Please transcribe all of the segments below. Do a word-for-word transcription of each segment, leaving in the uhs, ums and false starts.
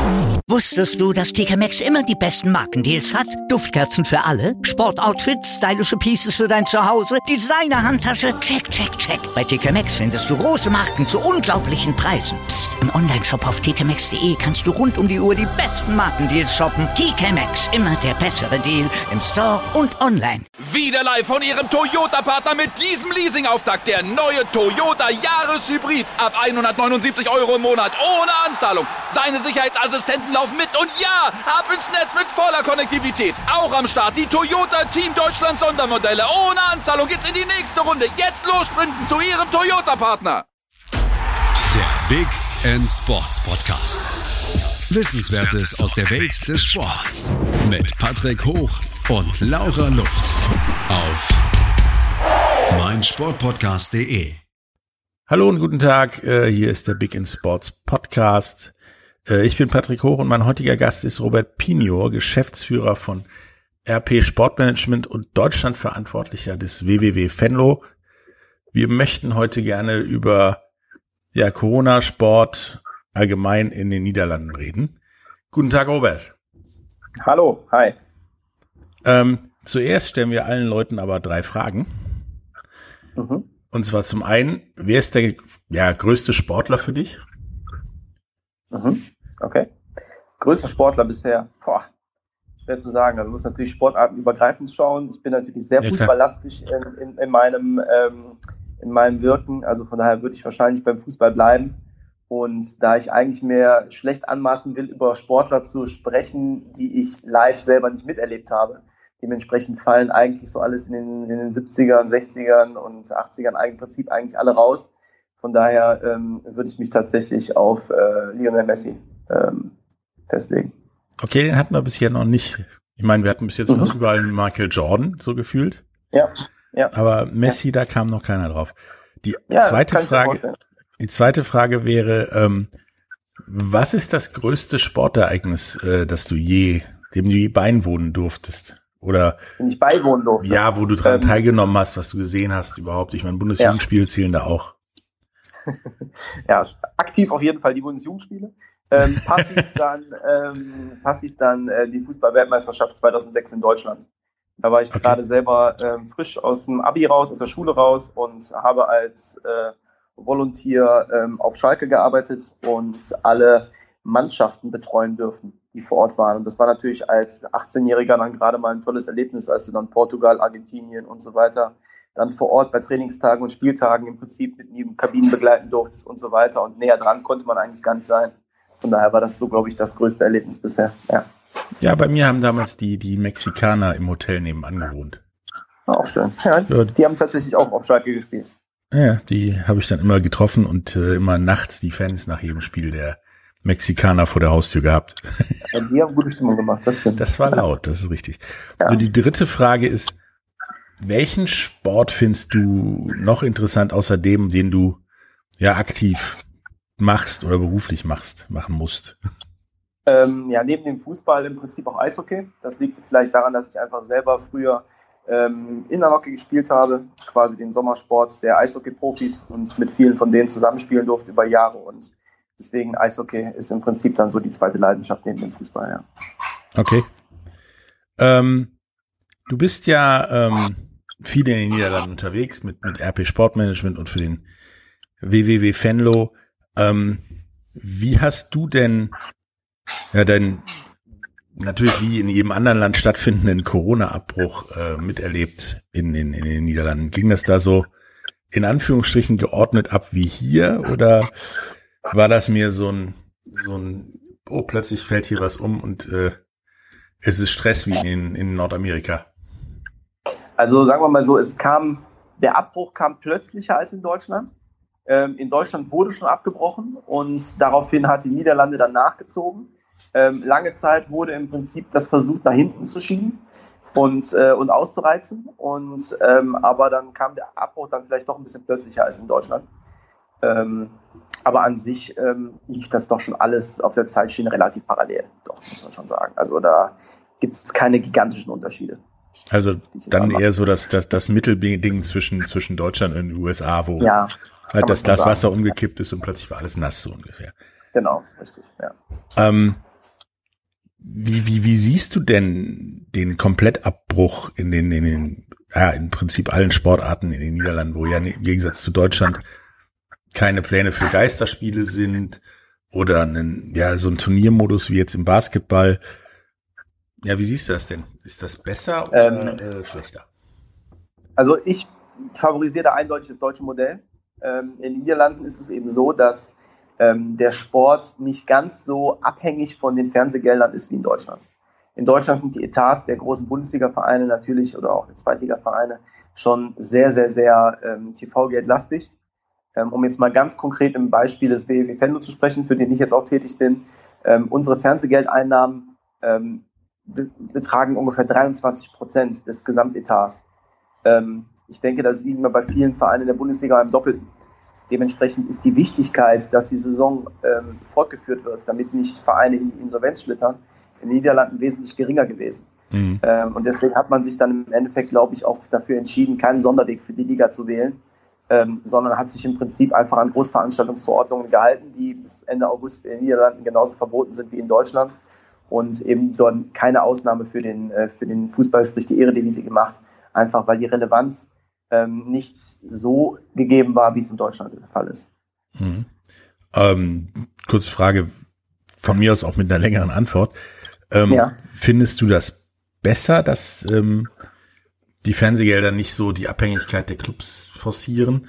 Wusstest du, dass T K Maxx immer die besten Markendeals hat? Duftkerzen für alle, Sportoutfits, stylische Pieces für dein Zuhause, Designer-Handtasche, check, check, check. Bei T K Maxx findest du große Marken zu unglaublichen Preisen. Psst. Im Onlineshop auf t k maxx punkt d e kannst du rund um die Uhr die besten Markendeals shoppen. T K Maxx, immer der bessere Deal im Store und online. Wieder live von Ihrem Toyota-Partner mit diesem Leasing-Auftakt. Der neue Toyota Jahreshybrid. Ab hundertneunundsiebzig Euro im Monat. Ohne Anzahlung. Seine Sicherheitsassistenten laufen mit. Und ja, ab ins Netz mit voller Konnektivität. Auch am Start die Toyota Team Deutschland Sondermodelle. Ohne Anzahlung geht's in die nächste Runde. Jetzt los sprinten zu Ihrem Toyota-Partner. Der Big End Sports Podcast. Wissenswertes aus der Welt des Sports. Mit Patrick Hoch und Laura Luft. Auf meinsportpodcast punkt de. Hallo und guten Tag, hier ist der Big End Sports Podcast. Ich bin Patrick Hoch und mein heutiger Gast ist Robert Pinior, Geschäftsführer von R P Sportmanagement und Deutschlandverantwortlicher des W W W Venlo. Wir möchten heute gerne über ja, Corona-Sport allgemein in den Niederlanden reden. Guten Tag, Robert. Hallo, hi. Ähm, zuerst stellen wir allen Leuten aber drei Fragen. Mhm. Und zwar zum einen, wer ist der ja, größte Sportler für dich? Mhm. Okay. Größter Sportler bisher, boah, schwer zu sagen. Also man muss natürlich sportartenübergreifend schauen. Ich bin natürlich sehr ja, fußballlastig in, in, in meinem ähm, in meinem Wirken. Also von daher würde ich wahrscheinlich beim Fußball bleiben. Und da ich eigentlich mir schlecht anmaßen will, über Sportler zu sprechen, die ich live selber nicht miterlebt habe. Dementsprechend fallen eigentlich so alles in den, in den siebzigern, sechzigern und achtzigern im Prinzip eigentlich alle raus. Von daher ähm, würde ich mich tatsächlich auf äh, Lionel Messi ähm, festlegen. Okay, den hatten wir bisher noch nicht. Ich meine, wir hatten bis jetzt mhm. fast überall Michael Jordan, so gefühlt. Ja, ja. Aber Messi, ja. Da kam noch keiner drauf. Die ja, zweite Frage, die zweite Frage wäre, ähm, was ist das größte Sportereignis, äh, das du je, dem du je beiwohnen durftest? Oder wenn ich beiwohnen durfte. Ja, wo du dran ähm, teilgenommen hast, was du gesehen hast überhaupt. Ich meine, Bundesjugendspiele ja. zählen da auch. Ja, aktiv auf jeden Fall die Bundesjugendspiele. Ähm, passiv dann, ähm, passiv dann äh, die Fußball-Weltmeisterschaft zweitausendsechs in Deutschland. Da war ich okay. gerade selber ähm, frisch aus dem Abi raus, aus der Schule raus und habe als äh, Volontier ähm, auf Schalke gearbeitet und alle Mannschaften betreuen dürfen, die vor Ort waren. Und das war natürlich als achtzehnjähriger dann gerade mal ein tolles Erlebnis, als du dann Portugal, Argentinien und so weiter dann vor Ort bei Trainingstagen und Spieltagen im Prinzip mit neben Kabinen begleiten durftest und so weiter. Und näher dran konnte man eigentlich gar nicht sein. Von daher war das so, glaube ich, das größte Erlebnis bisher. Ja, ja, bei mir haben damals die die Mexikaner im Hotel nebenan gewohnt. Auch schön. Ja, ja, die haben tatsächlich auch auf Schalke gespielt. Ja, die habe ich dann immer getroffen und äh, immer nachts die Fans nach jedem Spiel der Mexikaner vor der Haustür gehabt. Ja, die haben gute Stimmung gemacht, das stimmt. Das war laut, das ist richtig. Ja. Also die dritte Frage ist, welchen Sport findest du noch interessant außer dem, den du ja aktiv machst oder beruflich machst, machen musst? Ähm, ja, neben dem Fußball im Prinzip auch Eishockey. Das liegt vielleicht daran, dass ich einfach selber früher ähm, Innerhockey gespielt habe, quasi den Sommersport der Eishockey-Profis und mit vielen von denen zusammenspielen durfte über Jahre. Und deswegen Eishockey ist im Prinzip dann so die zweite Leidenschaft neben dem Fußball, ja. Okay. Ähm, du bist ja ähm, viel in den Niederlanden unterwegs mit mit R P Sportmanagement und für den W W W Venlo. Ähm, wie hast du denn ja dein natürlich wie in jedem anderen Land stattfindenden Corona-Abbruch äh, miterlebt in, in, in den Niederlanden? Ging das da so in Anführungsstrichen geordnet ab wie hier oder war das mir so ein so ein oh plötzlich fällt hier was um und äh, es ist Stress wie in, in Nordamerika? Also sagen wir mal so, es kam der Abbruch kam plötzlicher als in Deutschland. Ähm, in Deutschland wurde schon abgebrochen und daraufhin hat die Niederlande dann nachgezogen. Ähm, lange Zeit wurde im Prinzip das versucht, nach hinten zu schieben und, äh, und auszureizen. Und, ähm, aber dann kam der Abbruch dann vielleicht doch ein bisschen plötzlicher als in Deutschland. Ähm, aber an sich ähm, lief das doch schon alles auf der Zeitschiene relativ parallel, doch, muss man schon sagen. Also da gibt es keine gigantischen Unterschiede. Also dann eher so das, das, das Mittelding zwischen, zwischen Deutschland und den U S A, wo ja, halt das Glas Wasser umgekippt ist und plötzlich war alles nass, so ungefähr. Genau, richtig, ja. Ähm, Wie, wie, wie siehst du denn den Komplettabbruch in den, in den, ja, im Prinzip allen Sportarten in den Niederlanden, wo ja im Gegensatz zu Deutschland keine Pläne für Geisterspiele sind oder einen, ja, so ein Turniermodus wie jetzt im Basketball? Ja, wie siehst du das denn? Ist das besser oder ähm, äh, schlechter? Also ich favorisiere da eindeutig das deutsche Modell. Ähm, in den Niederlanden ist es eben so, dass ähm, der Sport nicht ganz so abhängig von den Fernsehgeldern ist wie in Deutschland. In Deutschland sind die Etats der großen Bundesliga-Vereine natürlich oder auch der Zweitliga-Vereine schon sehr, sehr, sehr ähm, T V-geldlastig. Ähm, um jetzt mal ganz konkret im Beispiel des W W W Venlo zu sprechen, für den ich jetzt auch tätig bin. Ähm, unsere Fernsehgeldeinnahmen ähm, be- betragen ungefähr dreiundzwanzig Prozent des Gesamtetats. Ähm, ich denke, das liegt wir bei vielen Vereinen der Bundesliga im Doppelten. Dementsprechend ist die Wichtigkeit, dass die Saison ähm, fortgeführt wird, damit nicht Vereine in die Insolvenz schlittern, in den Niederlanden wesentlich geringer gewesen. Mhm. Ähm, und deswegen hat man sich dann im Endeffekt, glaube ich, auch dafür entschieden, keinen Sonderweg für die Liga zu wählen, ähm, sondern hat sich im Prinzip einfach an Großveranstaltungsverordnungen gehalten, die bis Ende August in den Niederlanden genauso verboten sind wie in Deutschland und eben dort keine Ausnahme für den, äh, für den Fußball, sprich die Eredivisie gemacht, einfach weil die Relevanz ähm, nicht so gegeben war, wie es in Deutschland der Fall ist. Mhm. Ähm, kurze Frage, von mir aus auch mit einer längeren Antwort. Ähm, ja. Findest du das besser, dass ähm, die Fernsehgelder nicht so die Abhängigkeit der Clubs forcieren?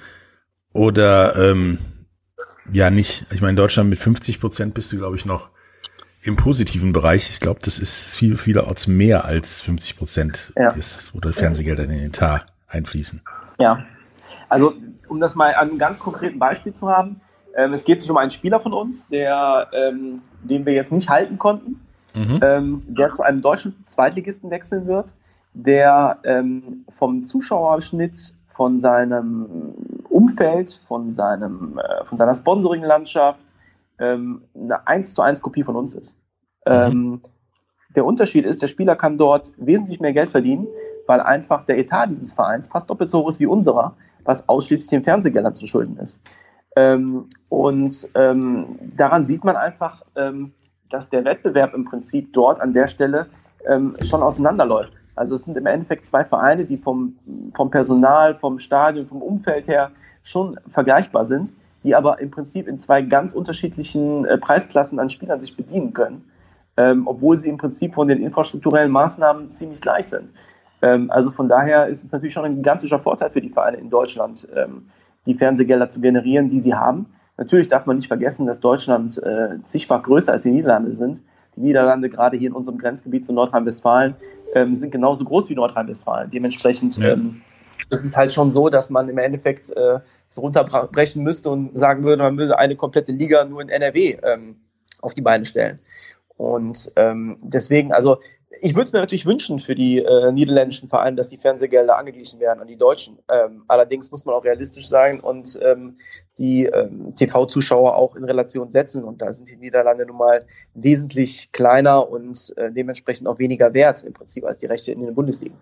Oder ähm, ja nicht? Ich meine, in Deutschland mit fünfzig Prozent bist du, glaube ich, noch im positiven Bereich. Ich glaube, das ist viel, vielerorts mehr als fünfzig Prozent, ja. des, wo die Fernsehgelder in den Etat einfließen. Ja, also um das mal an einem ganz konkreten Beispiel zu haben, ähm, es geht sich um einen Spieler von uns, der, ähm, den wir jetzt nicht halten konnten, mhm. ähm, der zu einem deutschen Zweitligisten wechseln wird, der ähm, vom Zuschauerschnitt, von seinem Umfeld, von seinem, äh, von seiner Sponsoring-Landschaft ähm, eine eins zu eins Kopie von uns ist. Mhm. Ähm, der Unterschied ist, der Spieler kann dort wesentlich mehr Geld verdienen, weil einfach der Etat dieses Vereins fast doppelt so hoch ist wie unserer, was ausschließlich den Fernsehgeldern zu schulden ist. Ähm, und ähm, daran sieht man einfach, ähm, dass der Wettbewerb im Prinzip dort an der Stelle ähm, schon auseinanderläuft. Also es sind im Endeffekt zwei Vereine, die vom, vom Personal, vom Stadion, vom Umfeld her schon vergleichbar sind, die aber im Prinzip in zwei ganz unterschiedlichen äh, Preisklassen an Spielern sich bedienen können, ähm, obwohl sie im Prinzip von den infrastrukturellen Maßnahmen ziemlich gleich sind. Ähm, also von daher ist es natürlich schon ein gigantischer Vorteil für die Vereine in Deutschland, ähm, die Fernsehgelder zu generieren, die sie haben. Natürlich darf man nicht vergessen, dass Deutschland äh, zigfach größer als die Niederlande sind. Die Niederlande, gerade hier in unserem Grenzgebiet zu Nordrhein-Westfalen, ähm, sind genauso groß wie Nordrhein-Westfalen. Dementsprechend ja. ähm, ist es halt schon so, dass man im Endeffekt äh, es runterbrechen müsste und sagen würde, man würde eine komplette Liga nur in N R W ähm, auf die Beine stellen. Und ähm, deswegen, also ich würde es mir natürlich wünschen für die äh, niederländischen Vereine, dass die Fernsehgelder angeglichen werden an die deutschen. Ähm, allerdings muss man auch realistisch sein und ähm, die ähm, T V-Zuschauer auch in Relation setzen. Und da sind die Niederlande nun mal wesentlich kleiner und äh, dementsprechend auch weniger wert im Prinzip als die Rechte in den Bundesligen.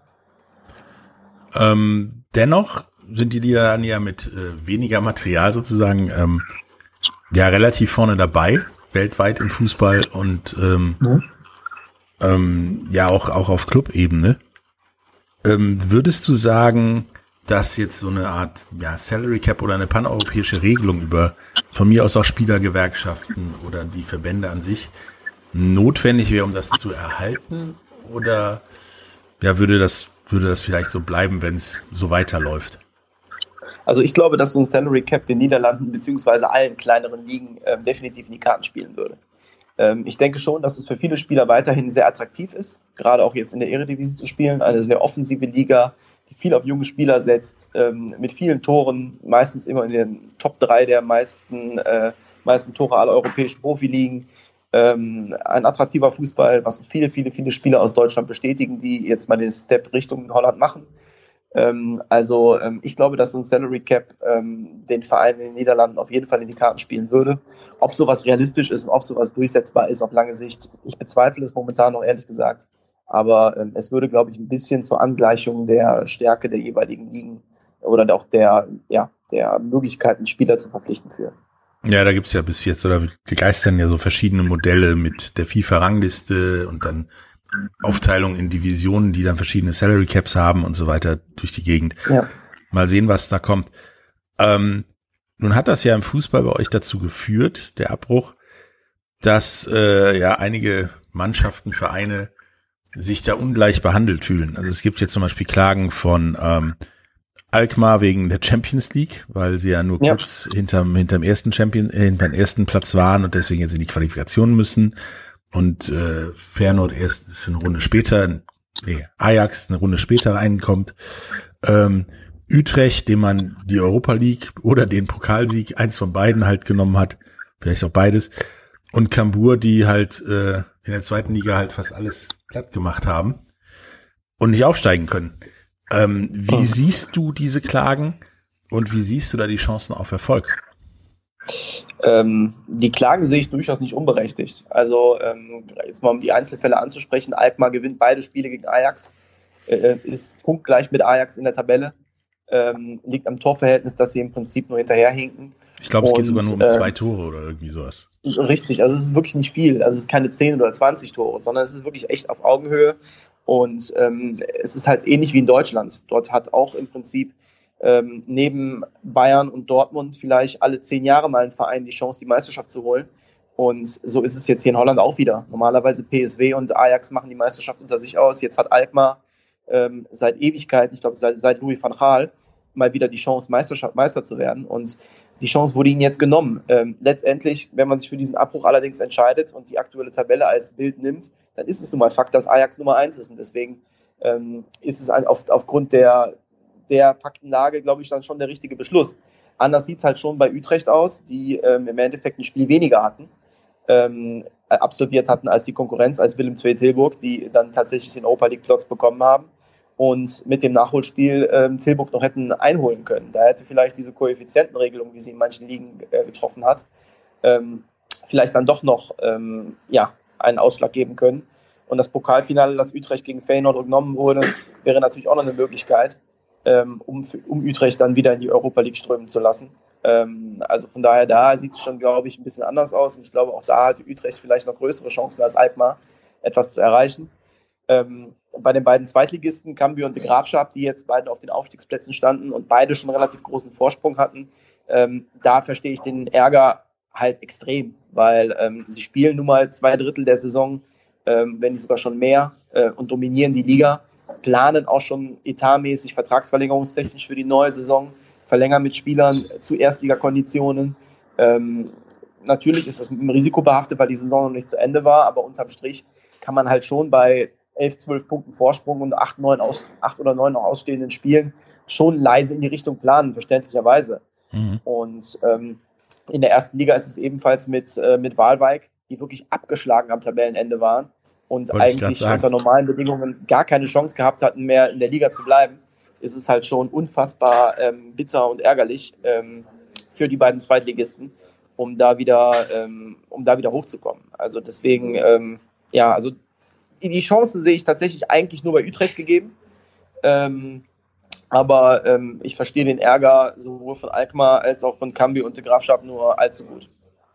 Ähm, dennoch sind die Niederlande ja mit äh, weniger Material sozusagen ähm, ja relativ vorne dabei, weltweit im Fußball und ähm, mhm. ähm, ja auch auch auf Clubebene. Ähm, würdest du sagen, dass jetzt so eine Art ja Salary Cap oder eine paneuropäische Regelung über von mir aus auch Spielergewerkschaften oder die Verbände an sich notwendig wäre, um das zu erhalten? Oder ja würde das würde das vielleicht so bleiben, wenn es so weiterläuft? Also ich glaube, dass so ein Salary Cap den Niederlanden beziehungsweise allen kleineren Ligen ähm, definitiv in die Karten spielen würde. Ähm, ich denke schon, dass es für viele Spieler weiterhin sehr attraktiv ist, gerade auch jetzt in der Eredivisie zu spielen, eine sehr offensive Liga, die viel auf junge Spieler setzt, ähm, mit vielen Toren, meistens immer in den Top drei der meisten, äh, meisten Tore aller europäischen Profiligen. Ähm, ein attraktiver Fußball, was viele, viele, viele Spieler aus Deutschland bestätigen, die jetzt mal den Step Richtung Holland machen. Ähm, also ähm, ich glaube, dass so ein Salary Cap ähm, den Vereinen in den Niederlanden auf jeden Fall in die Karten spielen würde. Ob sowas realistisch ist und ob sowas durchsetzbar ist auf lange Sicht, ich bezweifle es momentan noch, ehrlich gesagt. Aber ähm, es würde, glaube ich, ein bisschen zur Angleichung der Stärke der jeweiligen Ligen oder auch der, ja, der Möglichkeiten, Spieler zu verpflichten führen. Ja, da gibt's ja bis jetzt, oder geistern ja so verschiedene Modelle mit der FIFA-Rangliste und dann Aufteilung in Divisionen, die dann verschiedene Salary Caps haben und so weiter durch die Gegend. Ja. Mal sehen, was da kommt. Ähm, nun hat das ja im Fußball bei euch dazu geführt, der Abbruch, dass äh, ja einige Mannschaften, Vereine sich da ungleich behandelt fühlen. Also es gibt jetzt zum Beispiel Klagen von ähm, Alkmaar wegen der Champions League, weil sie ja nur ja. kurz hinterm hinterm ersten Champion, äh, hinterm ersten Platz waren und deswegen jetzt in die Qualifikation müssen. Und äh, Feyenoord erst eine Runde später, nee, Ajax eine Runde später reinkommt. Ähm, Utrecht, dem man die Europa League oder den Pokalsieg, eins von beiden halt genommen hat, vielleicht auch beides. Und Cambuur, die halt äh, in der zweiten Liga halt fast alles platt gemacht haben und nicht aufsteigen können. Ähm, wie oh. siehst du diese Klagen und wie siehst du da die Chancen auf Erfolg? Ähm, die Klagen sehe ich durchaus nicht unberechtigt. Also ähm, jetzt mal um die Einzelfälle anzusprechen, Alkmaar gewinnt beide Spiele gegen Ajax, äh, ist punktgleich mit Ajax in der Tabelle, ähm, liegt am Torverhältnis, dass sie im Prinzip nur hinterherhinken. Ich glaube, es geht sogar nur um äh, zwei Tore oder irgendwie sowas. Richtig, also es ist wirklich nicht viel. Also es ist keine zehn oder zwanzig Tore, sondern es ist wirklich echt auf Augenhöhe. Und ähm, es ist halt ähnlich wie in Deutschland. Dort hat auch im Prinzip ähm, neben Bayern und Dortmund vielleicht alle zehn Jahre mal ein Verein die Chance, die Meisterschaft zu holen. Und so ist es jetzt hier in Holland auch wieder. Normalerweise P S V und Ajax machen die Meisterschaft unter sich aus. Jetzt hat Alkmaar ähm, seit Ewigkeiten, ich glaube seit, seit Louis van Gaal, mal wieder die Chance, Meisterschaft, Meister zu werden. Und die Chance wurde ihnen jetzt genommen. Ähm, letztendlich, wenn man sich für diesen Abbruch allerdings entscheidet und die aktuelle Tabelle als Bild nimmt, dann ist es nun mal Fakt, dass Ajax Nummer eins ist. Und deswegen ähm, ist es ein, auf, aufgrund der, der Faktenlage, glaube ich, dann schon der richtige Beschluss. Anders sieht es halt schon bei Utrecht aus, die ähm, im Endeffekt ein Spiel weniger hatten, ähm, absolviert hatten als die Konkurrenz, als Willem zwei Tilburg, die dann tatsächlich den Europa League Platz bekommen haben und mit dem Nachholspiel ähm, Tilburg noch hätten einholen können. Da hätte vielleicht diese Koeffizientenregelung, wie sie in manchen Ligen äh, getroffen hat, ähm, vielleicht dann doch noch ähm, ja, einen Ausschlag geben können. Und das Pokalfinale, das Utrecht gegen Feyenoord genommen wurde, wäre natürlich auch noch eine Möglichkeit, ähm, um, um Utrecht dann wieder in die Europa League strömen zu lassen. Ähm, also von daher, da sieht es schon, glaube ich, ein bisschen anders aus. Und ich glaube, auch da hat Utrecht vielleicht noch größere Chancen als Alkmaar, etwas zu erreichen. Ähm, bei den beiden Zweitligisten, Cambuur und De Graafschap, die jetzt beide auf den Aufstiegsplätzen standen und beide schon relativ großen Vorsprung hatten, ähm, da verstehe ich den Ärger halt extrem, weil ähm, sie spielen nun mal zwei Drittel der Saison, ähm, wenn nicht sogar schon mehr, äh, und dominieren die Liga, planen auch schon etatmäßig, vertragsverlängerungstechnisch für die neue Saison, verlängern mit Spielern zu Erstligakonditionen. Ähm, natürlich ist das mit einem Risiko behaftet, weil die Saison noch nicht zu Ende war, aber unterm Strich kann man halt schon bei elf, zwölf Punkten Vorsprung und acht, neun aus, acht oder neun noch ausstehenden Spielen schon leise in die Richtung planen, verständlicherweise. Mhm. Und ähm, in der ersten Liga ist es ebenfalls mit, äh, mit Waalwijk, die wirklich abgeschlagen am Tabellenende waren und Wollte eigentlich unter normalen Bedingungen gar keine Chance gehabt hatten, mehr in der Liga zu bleiben, ist es halt schon unfassbar ähm, bitter und ärgerlich ähm, für die beiden Zweitligisten, um da wieder, ähm, um da wieder hochzukommen. Also deswegen, ähm, ja, also die Chancen sehe ich tatsächlich eigentlich nur bei Utrecht gegeben. Ähm, aber ähm, ich verstehe den Ärger sowohl von Alkmaar als auch von Cambuur und De Graafschap nur allzu gut.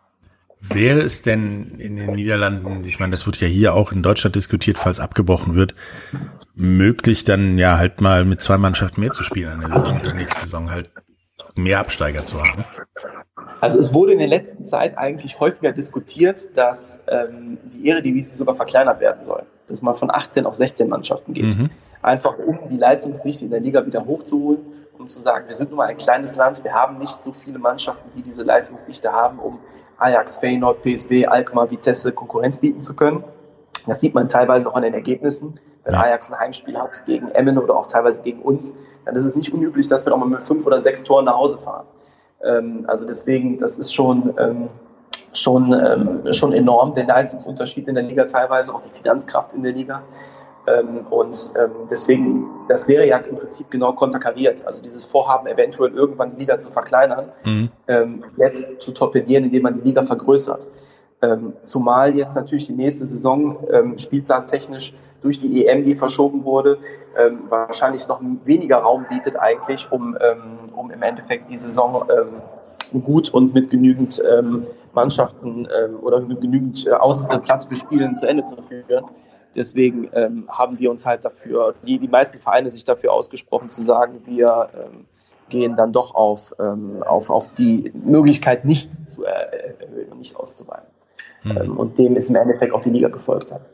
Wäre es denn in den Niederlanden, ich meine, das wird ja hier auch in Deutschland diskutiert, falls abgebrochen wird, möglich dann ja halt mal mit zwei Mannschaften mehr zu spielen in der Saison und der nächsten Saison halt mehr Absteiger zu haben? Also es wurde in der letzten Zeit eigentlich häufiger diskutiert, dass ähm, die Eredivisie sogar verkleinert werden soll. Dass man von achtzehn auf sechzehn Mannschaften geht. Mhm. Einfach um die Leistungsdichte in der Liga wieder hochzuholen, um zu sagen, wir sind nun mal ein kleines Land, wir haben nicht so viele Mannschaften, die diese Leistungsdichte haben, um Ajax, Feyenoord, P S V, Alkmaar, Vitesse Konkurrenz bieten zu können. Das sieht man teilweise auch an den Ergebnissen. Wenn ja. Ajax ein Heimspiel hat gegen Emmen oder auch teilweise gegen uns, dann ist es nicht unüblich, dass wir auch mal mit fünf oder sechs Toren nach Hause fahren. Ähm, also deswegen, das ist schon, ähm, schon, ähm, schon enorm, der Leistungsunterschied in der Liga teilweise, auch die Finanzkraft in der Liga. Ähm, und ähm, deswegen, das wäre ja im Prinzip genau konterkariert. Also dieses Vorhaben, eventuell irgendwann die Liga zu verkleinern, mhm. ähm, jetzt zu torpedieren, indem man die Liga vergrößert. Ähm, zumal jetzt natürlich die nächste Saison ähm, spielplantechnisch durch die E M, die verschoben wurde, ähm, wahrscheinlich noch weniger Raum bietet eigentlich, um, ähm, um im Endeffekt die Saison ähm, gut und mit genügend ähm, Mannschaften ähm, oder mit genügend äh, Aus- äh, Platz für Spielen zu Ende zu führen. Deswegen ähm, haben wir uns halt dafür, die, die meisten Vereine sich dafür ausgesprochen zu sagen, wir ähm, gehen dann doch auf, ähm, auf, auf die Möglichkeit nicht zu erhöhen und nicht auszuweiten. Mhm. Ähm, und dem ist im Endeffekt auch die Liga gefolgt hat.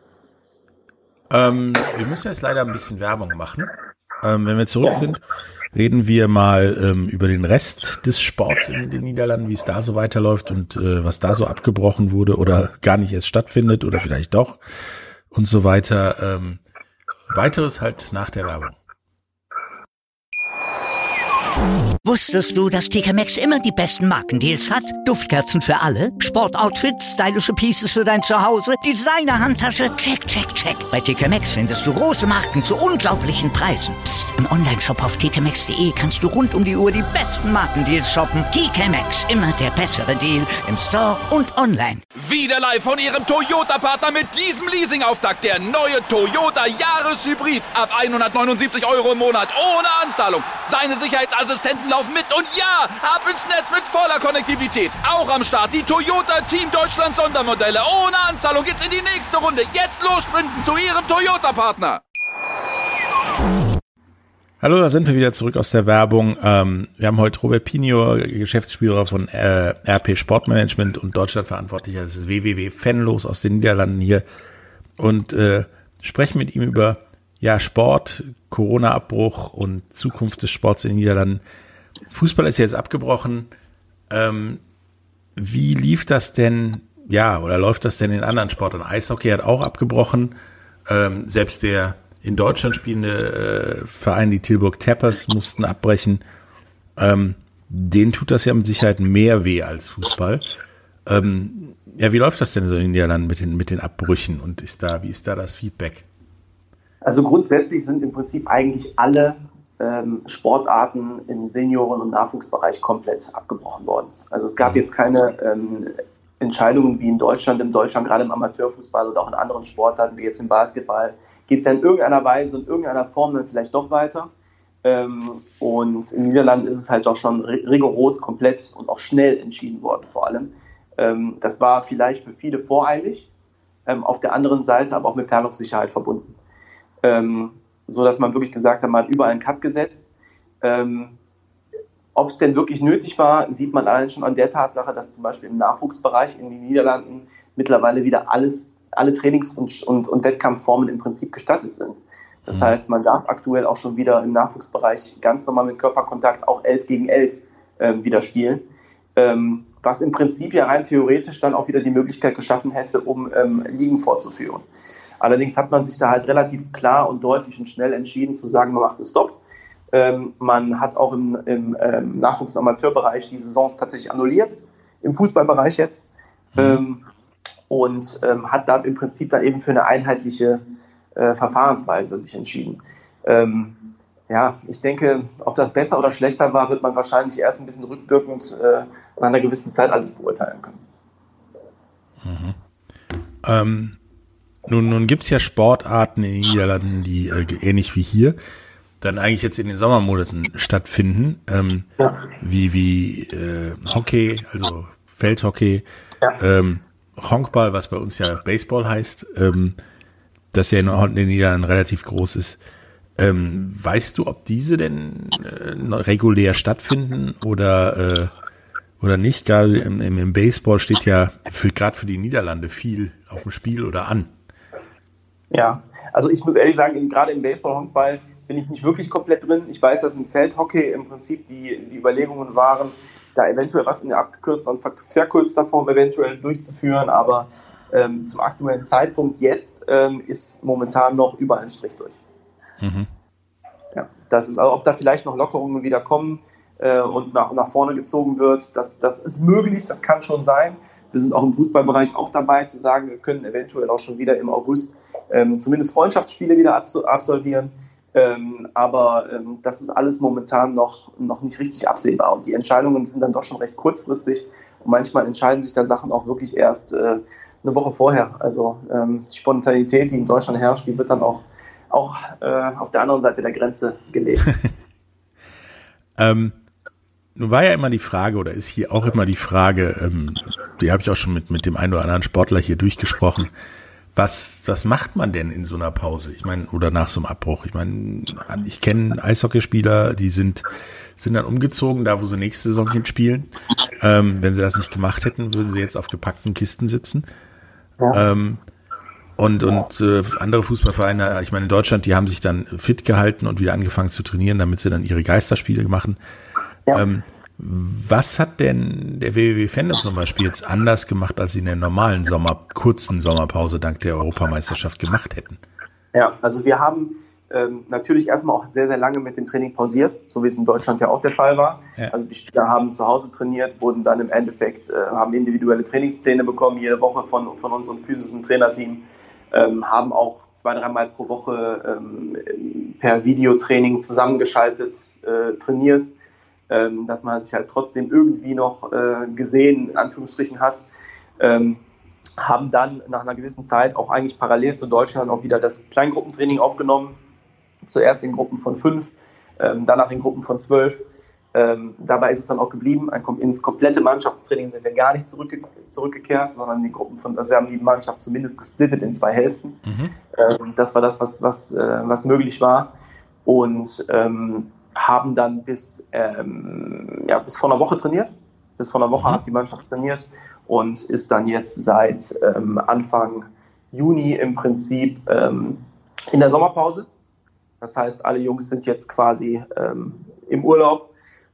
Ähm, wir müssen jetzt leider ein bisschen Werbung machen. Ähm, wenn wir zurück ja. sind, reden wir mal ähm, über den Rest des Sports in den Niederlanden, wie es da so weiterläuft und äh, was da so abgebrochen wurde oder gar nicht erst stattfindet oder vielleicht doch und so weiter. Ähm, weiteres halt nach der Werbung. Wusstest du, dass T K Maxx immer die besten Markendeals hat? Duftkerzen für alle, Sportoutfits, stylische Pieces für dein Zuhause, Designer-Handtasche, check, check, check. Bei T K Maxx findest du große Marken zu unglaublichen Preisen. Psst. Im Onlineshop auf t k maxx punkt d e kannst du rund um die Uhr die besten Markendeals shoppen. T K Maxx, immer der bessere Deal im Store und online. Wieder live von ihrem Toyota-Partner mit diesem Leasing-Auftakt. Der neue Toyota Jahreshybrid. Ab hundertneunundsiebzig Euro im Monat ohne Anzahlung. Seine Sicherheitsassistenten laufen mit und ja, ab ins Netz mit voller Konnektivität. Auch am Start die Toyota Team Deutschland Sondermodelle. Ohne Anzahlung geht's in die nächste Runde. Jetzt los sprinten zu ihrem Toyota-Partner. Hallo, da sind wir wieder zurück aus der Werbung. Ähm, wir haben heute Robert Pinior, Geschäftsführer von äh, R P Sportmanagement und Deutschlandverantwortlicher des W W W Venlos aus den Niederlanden hier und äh, sprechen mit ihm über ja Sport, Corona-Abbruch und Zukunft des Sports in den Niederlanden. Fußball ist jetzt abgebrochen. Ähm, wie lief das denn, ja, oder läuft das denn in anderen Sportarten? Eishockey hat auch abgebrochen. Ähm, selbst der in Deutschland spielende äh, Verein, die Tilburg Tappers, mussten abbrechen. Ähm, denen tut das ja mit Sicherheit mehr weh als Fußball. Ähm, ja, wie läuft das denn so in den Niederlanden mit den, mit den Abbrüchen und ist da, wie ist da das Feedback? Also grundsätzlich sind im Prinzip eigentlich alle ähm, Sportarten im Senioren- und Nachwuchsbereich komplett abgebrochen worden. Also es gab jetzt keine ähm, Entscheidungen wie in Deutschland, in Deutschland gerade im Amateurfußball oder auch in anderen Sportarten wie jetzt im Basketball, geht es ja in irgendeiner Weise, in irgendeiner Form dann vielleicht doch weiter. Ähm, und in den Niederlanden ist es halt doch schon rigoros, komplett und auch schnell entschieden worden vor allem. Ähm, das war vielleicht für viele voreilig, ähm, auf der anderen Seite aber auch mit Planungssicherheit verbunden. Ähm, so dass man wirklich gesagt hat, man hat überall einen Cut gesetzt. Ähm, ob es denn wirklich nötig war, sieht man allein schon an der Tatsache, dass zum Beispiel im Nachwuchsbereich in den Niederlanden mittlerweile wieder alles alle Trainings- und, und, und Wettkampfformen im Prinzip gestattet sind. Das mhm. heißt, man darf aktuell auch schon wieder im Nachwuchsbereich ganz normal mit Körperkontakt auch elf gegen elf ähm, wieder spielen, ähm, was im Prinzip ja rein theoretisch dann auch wieder die Möglichkeit geschaffen hätte, um ähm, Ligen fortzuführen. Allerdings hat man sich da halt relativ klar und deutlich und schnell entschieden zu sagen, man macht einen Stopp. Ähm, man hat auch im, im ähm, Nachwuchs- und Amateurbereich die Saisons tatsächlich annulliert, im Fußballbereich jetzt. Mhm. Ähm, und ähm, hat dann im Prinzip dann eben für eine einheitliche äh, Verfahrensweise sich entschieden. Ähm, ja, ich denke, ob das besser oder schlechter war, wird man wahrscheinlich erst ein bisschen rückwirkend äh, nach einer gewissen Zeit alles beurteilen können. Mhm. Ähm, nun nun gibt es ja Sportarten in den Niederlanden, die äh, ähnlich wie hier dann eigentlich jetzt in den Sommermonaten stattfinden, ähm, ja. wie, wie äh, Hockey, also Feldhockey, ja. ähm, Honkball, was bei uns ja Baseball heißt, ähm, das ja in den Niederlanden relativ groß ist. Ähm, weißt du, ob diese denn äh, regulär stattfinden oder äh, oder nicht? Gerade im, im Baseball steht ja für gerade für die Niederlande viel auf dem Spiel oder an. Ja, also ich muss ehrlich sagen, gerade im Baseball, Honkball bin ich nicht wirklich komplett drin. Ich weiß, dass im Feldhockey im Prinzip die, die Überlegungen waren, da eventuell was in der abgekürzter und verkürzter Form eventuell durchzuführen, aber ähm, zum aktuellen Zeitpunkt jetzt ähm, ist momentan noch überall ein Strich durch. Mhm. Ja, das ist, also ob da vielleicht noch Lockerungen wieder kommen äh, und nach, nach vorne gezogen wird, das, das ist möglich, das kann schon sein. Wir sind auch im Fußballbereich auch dabei zu sagen, wir können eventuell auch schon wieder im August ähm, zumindest Freundschaftsspiele wieder abso- absolvieren. Ähm, aber ähm, das ist alles momentan noch, noch nicht richtig absehbar und die Entscheidungen sind dann doch schon recht kurzfristig und manchmal entscheiden sich da Sachen auch wirklich erst äh, eine Woche vorher. Also ähm, die Spontanität, die in Deutschland herrscht, die wird dann auch, auch äh, auf der anderen Seite der Grenze gelebt. ähm, nun war ja immer die Frage, oder ist hier auch immer die Frage, ähm, die habe ich auch schon mit, mit dem einen oder anderen Sportler hier durchgesprochen, was, was macht man denn in so einer Pause? Ich meine, oder nach so einem Abbruch? Ich meine, ich kenne Eishockeyspieler, die sind, sind dann umgezogen, da wo sie nächste Saison hinspielen. Ähm, wenn sie das nicht gemacht hätten, würden sie jetzt auf gepackten Kisten sitzen. Ja. Ähm, und und äh, andere Fußballvereine, ich meine in Deutschland, die haben sich dann fit gehalten und wieder angefangen zu trainieren, damit sie dann ihre Geisterspiele machen. Ja. Ähm, was hat denn der W W W Fandom zum Beispiel jetzt anders gemacht, als sie in der normalen Sommer, kurzen Sommerpause dank der Europameisterschaft gemacht hätten? Ja, also wir haben ähm, natürlich erstmal auch sehr, sehr lange mit dem Training pausiert, so wie es in Deutschland ja auch der Fall war. Ja. Also die Spieler haben zu Hause trainiert, wurden dann im Endeffekt, äh, haben individuelle Trainingspläne bekommen, jede Woche von, von unserem physischen Trainerteam, ähm, haben auch zwei, dreimal pro Woche ähm, per Videotraining zusammengeschaltet, äh, trainiert, ähm, dass man sich halt trotzdem irgendwie noch äh, gesehen, in Anführungsstrichen hat. Ähm, haben dann nach einer gewissen Zeit auch eigentlich parallel zu Deutschland auch wieder das Kleingruppentraining aufgenommen. Zuerst in Gruppen von fünf, ähm, danach in Gruppen von zwölf. Ähm, dabei ist es dann auch geblieben. Ein, ins komplette Mannschaftstraining sind wir gar nicht zurückge- zurückgekehrt, sondern die Gruppen von, also wir haben die Mannschaft zumindest gesplittet in zwei Hälften. Mhm. Ähm, das war das, was, was, äh, was möglich war. Und ähm, haben dann bis, ähm, ja, bis vor einer Woche trainiert. Bis vor einer Woche mhm. hat die Mannschaft trainiert und ist dann jetzt seit ähm, Anfang Juni im Prinzip ähm, in der Sommerpause. Das heißt, alle Jungs sind jetzt quasi ähm, im Urlaub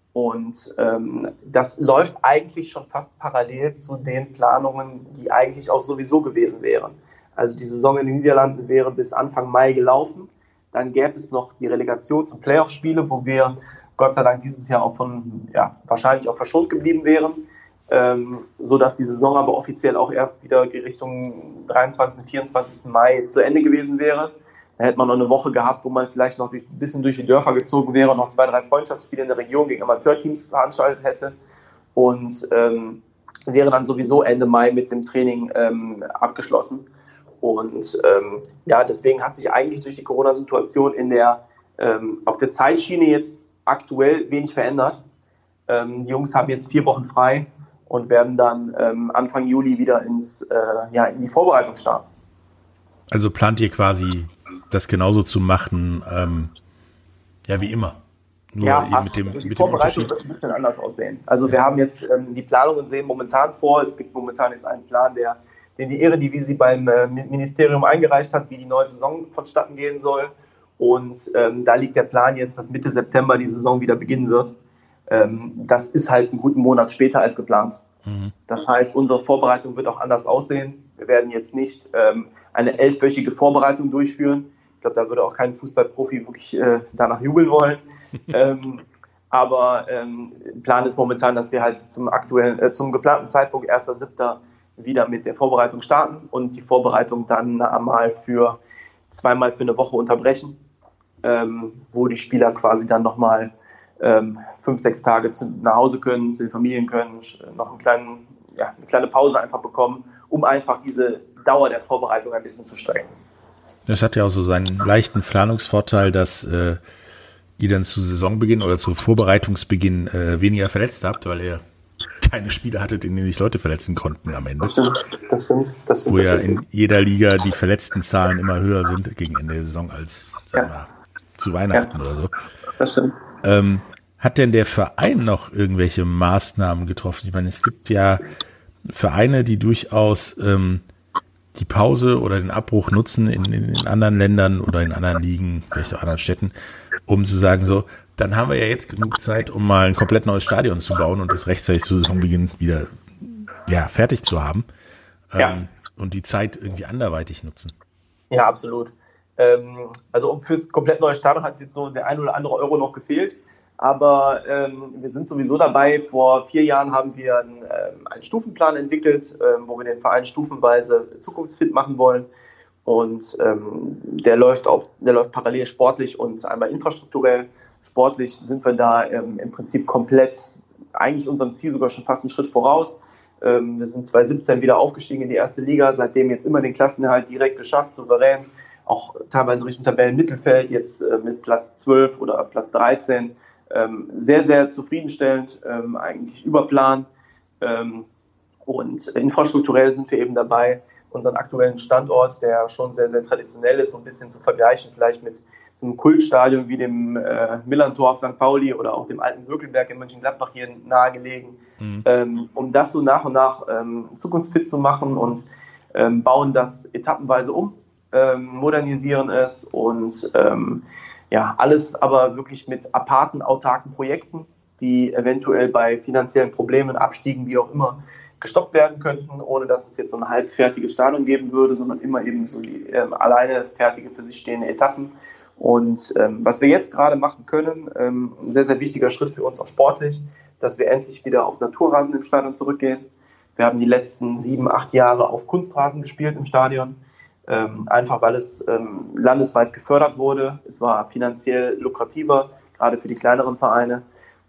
und ähm, das läuft eigentlich schon fast parallel zu den Planungen, die eigentlich auch sowieso gewesen wären. Also die Saison in den Niederlanden wäre bis Anfang Mai gelaufen. Dann gäbe es noch die Relegation zum Playoff-Spiele, wo wir Gott sei Dank dieses Jahr auch von, ja, wahrscheinlich auch verschont geblieben wären, ähm, so dass die Saison aber offiziell auch erst wieder Richtung dreiundzwanzigsten, vierundzwanzigsten Mai zu Ende gewesen wäre. Da hätte man noch eine Woche gehabt, wo man vielleicht noch ein bisschen durch die Dörfer gezogen wäre und noch zwei, drei Freundschaftsspiele in der Region gegen Amateurteams veranstaltet hätte und ähm, wäre dann sowieso Ende Mai mit dem Training ähm, abgeschlossen. Und ähm, ja, deswegen hat sich eigentlich durch die Corona-Situation in der, ähm, auf der Zeitschiene jetzt aktuell wenig verändert. Ähm, die Jungs haben jetzt vier Wochen frei und werden dann ähm, Anfang Juli wieder ins, äh, ja, in die Vorbereitung starten. Also plant ihr quasi das genauso zu machen, ähm, ja wie immer. Nur ja, eben mit dem, also die mit Vorbereitung dem wird ein bisschen anders aussehen. Also ja. wir haben jetzt, ähm, die Planungen sehen momentan vor, es gibt momentan jetzt einen Plan, der, den die Eredivisie beim äh, Ministerium eingereicht hat, wie die neue Saison vonstatten gehen soll. Und ähm, da liegt der Plan jetzt, dass Mitte September die Saison wieder beginnen wird. Ähm, das ist halt einen guten Monat später als geplant. Mhm. Das heißt, unsere Vorbereitung wird auch anders aussehen. Wir werden jetzt nicht ähm, eine elfwöchige Vorbereitung durchführen. Ich glaube, da würde auch kein Fußballprofi wirklich äh, danach jubeln wollen. ähm, aber ähm, Plan ist momentan, dass wir halt zum aktuellen, äh, zum geplanten Zeitpunkt erster siebter wieder mit der Vorbereitung starten und die Vorbereitung dann einmal für zweimal für eine Woche unterbrechen, ähm, wo die Spieler quasi dann nochmal ähm, fünf, sechs Tage zu, nach Hause können, zu den Familien können, noch einen kleinen, ja, eine kleine Pause einfach bekommen, um einfach diese Dauer der Vorbereitung ein bisschen zu strecken. Das hat ja auch so seinen leichten Planungsvorteil, dass äh, ihr dann zu Saisonbeginn oder zu Vorbereitungsbeginn äh, weniger verletzt habt, weil ihr keine Spiele hattet, in denen sich Leute verletzen konnten am Ende. Das stimmt, das stimmt. Das stimmt Wo ja in jeder Liga die Verletztenzahlen immer höher sind gegen Ende der Saison als sagen wir, ja. zu Weihnachten ja. oder so. Das stimmt. Ähm, hat denn der Verein noch irgendwelche Maßnahmen getroffen? Ich meine, es gibt ja Vereine, die durchaus ähm, die Pause oder den Abbruch nutzen in, in, in anderen Ländern oder in anderen Ligen, vielleicht auch anderen Städten, um zu sagen so, dann haben wir ja jetzt genug Zeit, um mal ein komplett neues Stadion zu bauen und das rechtzeitig zu Saisonbeginn wieder ja, fertig zu haben ähm, ja. und die Zeit irgendwie anderweitig nutzen. Ja, absolut. Ähm, also fürs komplett neue Stadion hat jetzt so der ein oder andere Euro noch gefehlt, aber ähm, wir sind sowieso dabei. Vor vier Jahren haben wir einen, ähm, einen Stufenplan entwickelt, ähm, wo wir den Verein stufenweise zukunftsfit machen wollen. Und ähm, der läuft auf, der läuft parallel sportlich und einmal infrastrukturell. Sportlich sind wir da ähm, im Prinzip komplett, eigentlich unserem Ziel sogar schon fast einen Schritt voraus. Ähm, wir sind zwanzig siebzehn wieder aufgestiegen in die erste Liga, seitdem jetzt immer den Klassenerhalt direkt geschafft, souverän, auch teilweise Richtung Tabellenmittelfeld, jetzt äh, mit Platz zwölf oder Platz dreizehn ähm, sehr, sehr zufriedenstellend, ähm, eigentlich über Plan. Ähm, und infrastrukturell sind wir eben dabei, unseren aktuellen Standort, der schon sehr, sehr traditionell ist, so ein bisschen zu vergleichen, vielleicht mit so einem Kultstadion wie dem äh, Millerntor auf Sankt Pauli oder auch dem alten Mökelberg in Mönchengladbach hier nahegelegen, mhm. ähm, um das so nach und nach ähm, zukunftsfit zu machen und ähm, bauen das etappenweise um, ähm, modernisieren es und ähm, ja, alles aber wirklich mit aparten, autarken Projekten, die eventuell bei finanziellen Problemen, Abstiegen, wie auch immer, gestoppt werden könnten, ohne dass es jetzt so ein halbfertiges Stadion geben würde, sondern immer eben so die ähm, alleine fertige für sich stehende Etappen. Und ähm, was wir jetzt gerade machen können, ähm, ein sehr, sehr wichtiger Schritt für uns auch sportlich, dass wir endlich wieder auf Naturrasen im Stadion zurückgehen. Wir haben die letzten sieben, acht Jahre auf Kunstrasen gespielt im Stadion, ähm, einfach weil es ähm, landesweit gefördert wurde. Es war finanziell lukrativer, gerade für die kleineren Vereine.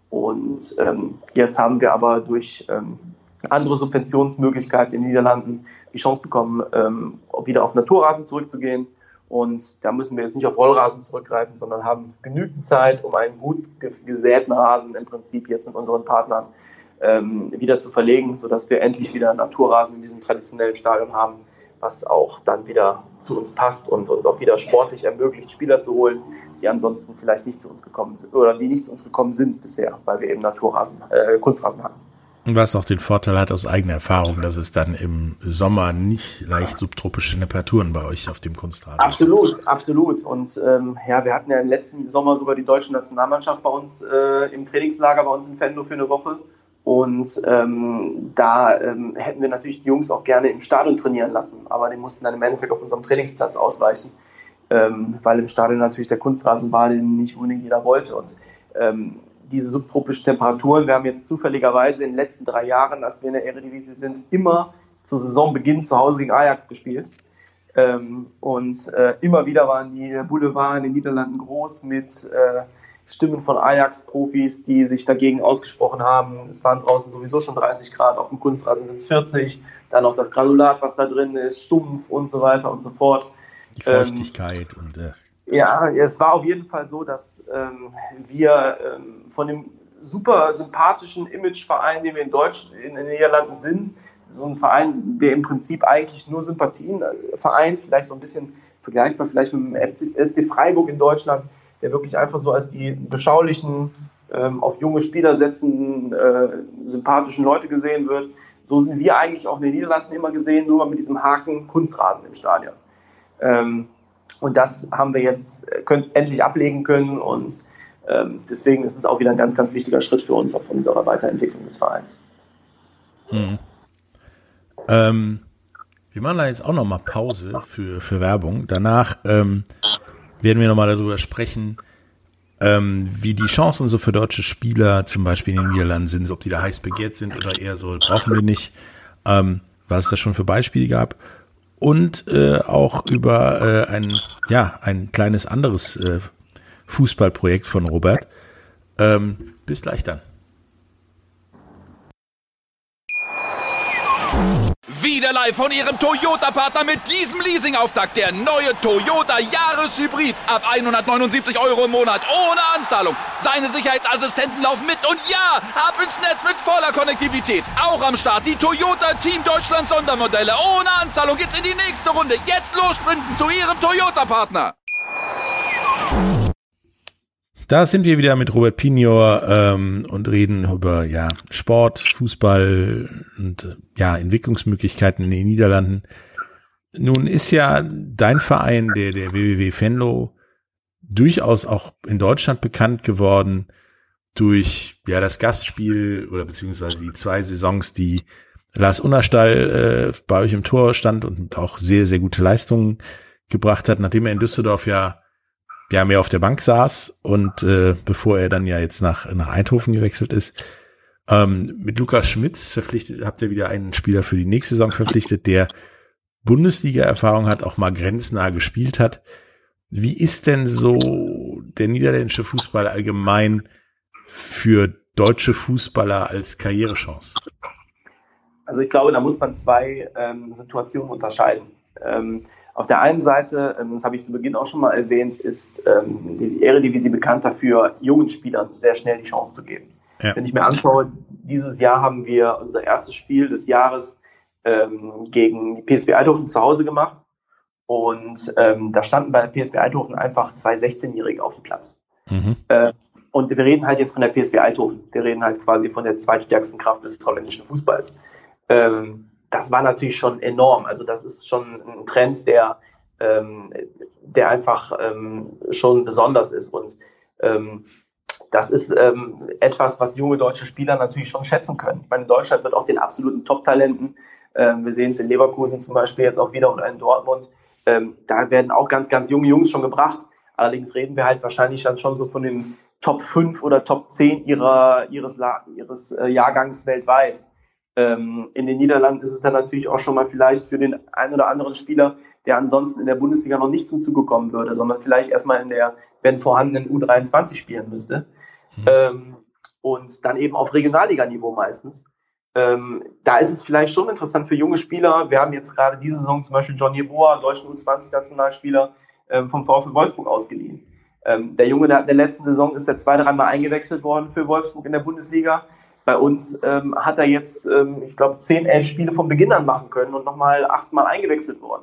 Und ähm, jetzt haben wir aber durch ähm, andere Subventionsmöglichkeiten in den Niederlanden die Chance bekommen, ähm, wieder auf Naturrasen zurückzugehen. Und da müssen wir jetzt nicht auf Rollrasen zurückgreifen, sondern haben genügend Zeit, um einen gut gesäten Rasen im Prinzip jetzt mit unseren Partnern ähm, wieder zu verlegen, sodass wir endlich wieder Naturrasen in diesem traditionellen Stadion haben, was auch dann wieder zu uns passt und uns auch wieder sportlich ermöglicht, Spieler zu holen, die ansonsten vielleicht nicht zu uns gekommen sind oder die nicht zu uns gekommen sind bisher, weil wir eben Naturrasen, äh, Kunstrasen hatten. Was auch den Vorteil hat aus eigener Erfahrung, dass es dann im Sommer nicht leicht subtropische Temperaturen bei euch auf dem Kunstrasen Absolut, gibt. absolut. Und ähm, ja, wir hatten ja im letzten Sommer sogar die deutsche Nationalmannschaft bei uns äh, im Trainingslager bei uns in Venlo für eine Woche. Und ähm, da ähm, hätten wir natürlich die Jungs auch gerne im Stadion trainieren lassen, aber die mussten dann im Endeffekt auf unserem Trainingsplatz ausweichen, ähm, weil im Stadion natürlich der Kunstrasen war, den nicht unbedingt jeder wollte. Und ähm, diese subtropischen Temperaturen, wir haben jetzt zufälligerweise in den letzten drei Jahren, als wir in der Eredivisie sind, immer zu Saisonbeginn zu Hause gegen Ajax gespielt. Ähm, und äh, immer wieder waren die Boulevard in den Niederlanden groß mit äh, Stimmen von Ajax-Profis, die sich dagegen ausgesprochen haben. Es waren draußen sowieso schon dreißig Grad, auf dem Kunstrasen sind es vierzig. Dann noch das Granulat, was da drin ist, stumpf und so weiter und so fort. Die Feuchtigkeit ähm, und... Äh Ja, es war auf jeden Fall so, dass ähm, wir ähm, von dem super sympathischen Imageverein, den wir in Deutsch, in den Niederlanden sind, so ein Verein, der im Prinzip eigentlich nur Sympathien äh, vereint, vielleicht so ein bisschen vergleichbar vielleicht mit dem F C, S C Freiburg in Deutschland, der wirklich einfach so als die beschaulichen, ähm, auf junge Spieler setzenden, äh, sympathischen Leute gesehen wird. So sind wir eigentlich auch in den Niederlanden immer gesehen, nur mal mit diesem Haken Kunstrasen im Stadion. Ähm, Und das haben wir jetzt können, endlich ablegen können und ähm, deswegen ist es auch wieder ein ganz, ganz wichtiger Schritt für uns auf unserer Weiterentwicklung des Vereins. Hm. Ähm, wir machen da jetzt auch nochmal Pause für, für Werbung. Danach ähm, werden wir nochmal darüber sprechen, ähm, wie die Chancen so für deutsche Spieler zum Beispiel in den Niederlanden sind, ob die da heiß begehrt sind oder eher so, brauchen wir nicht, ähm, was es da schon für Beispiele gab. Und äh, auch über äh, ein ja ein kleines anderes äh, Fußballprojekt von Robert. Ähm, bis gleich dann. Wieder live von Ihrem Toyota-Partner mit diesem Leasing-Auftakt. Der neue Toyota Jahreshybrid. Ab hundertneunundsiebzig Euro im Monat. Ohne Anzahlung. Seine Sicherheitsassistenten laufen mit. Und ja, ab ins Netz mit voller Konnektivität. Auch am Start die Toyota Team Deutschland Sondermodelle. Ohne Anzahlung geht's in die nächste Runde. Jetzt los sprinten zu Ihrem Toyota-Partner. Da sind wir wieder mit Robert Pinior ähm, und reden über ja Sport, Fußball und äh, ja Entwicklungsmöglichkeiten in den Niederlanden. Nun ist ja dein Verein, der der W W W Venlo, durchaus auch in Deutschland bekannt geworden durch ja das Gastspiel oder beziehungsweise die zwei Saisons, die Lars Unnerstall äh, bei euch im Tor stand und auch sehr, sehr gute Leistungen gebracht hat, nachdem er in Düsseldorf ja ja mehr auf der Bank saß und äh, bevor er dann ja jetzt nach nach Eindhoven gewechselt ist. Ähm, mit Lukas Schmitz verpflichtet, habt ihr wieder einen Spieler für die nächste Saison verpflichtet, der Bundesliga-Erfahrung hat, auch mal grenznah gespielt hat. Wie ist denn so der niederländische Fußball allgemein für deutsche Fußballer als Karrierechance? Also ich glaube, da muss man zwei ähm, Situationen unterscheiden. Ähm, Auf der einen Seite, ähm, das habe ich zu Beginn auch schon mal erwähnt, ist ähm, die Eredivisie bekannt dafür, jungen Spielern sehr schnell die Chance zu geben. Ja. Wenn ich mir anschaue, dieses Jahr haben wir unser erstes Spiel des Jahres ähm, gegen die P S V Eindhoven zu Hause gemacht. Und ähm, da standen bei der P S V Eindhoven einfach zwei sechzehnjährige auf dem Platz. Mhm. Äh, und wir reden halt jetzt von der P S V Eindhoven. Wir reden halt quasi von der zweitstärksten Kraft des holländischen Fußballs. Ähm, das war natürlich schon enorm. Also das ist schon ein Trend, der, ähm, der einfach ähm, schon besonders ist. Und ähm, das ist ähm, etwas, was junge deutsche Spieler natürlich schon schätzen können. Ich meine, Deutschland wird auch den absoluten Top-Talenten. Ähm, wir sehen es in Leverkusen zum Beispiel jetzt auch wieder oder in Dortmund. Ähm, da werden auch ganz, ganz junge Jungs schon gebracht. Allerdings reden wir halt wahrscheinlich dann schon so von den Top fünf oder Top zehn ihrer, ihres, ihres äh, Jahrgangs weltweit. Ähm, in den Niederlanden ist es dann natürlich auch schon mal vielleicht für den einen oder anderen Spieler, der ansonsten in der Bundesliga noch nicht zum Zuge kommen würde, sondern vielleicht erstmal in der, wenn vorhandenen U dreiundzwanzig spielen müsste. Mhm. Ähm, und dann eben auf Regionalliganiveau meistens. Ähm, da ist es vielleicht schon interessant für junge Spieler. Wir haben jetzt gerade diese Saison zum Beispiel John Yeboah, deutschen U zwanzig-Nationalspieler, ähm, vom VfL Wolfsburg ausgeliehen. Ähm, der Junge der, der letzten Saison ist ja zwei, dreimal eingewechselt worden für Wolfsburg in der Bundesliga. Bei uns ähm, hat er jetzt, ähm, ich glaube, zehn, elf Spiele von Beginn an machen können und nochmal achtmal eingewechselt worden.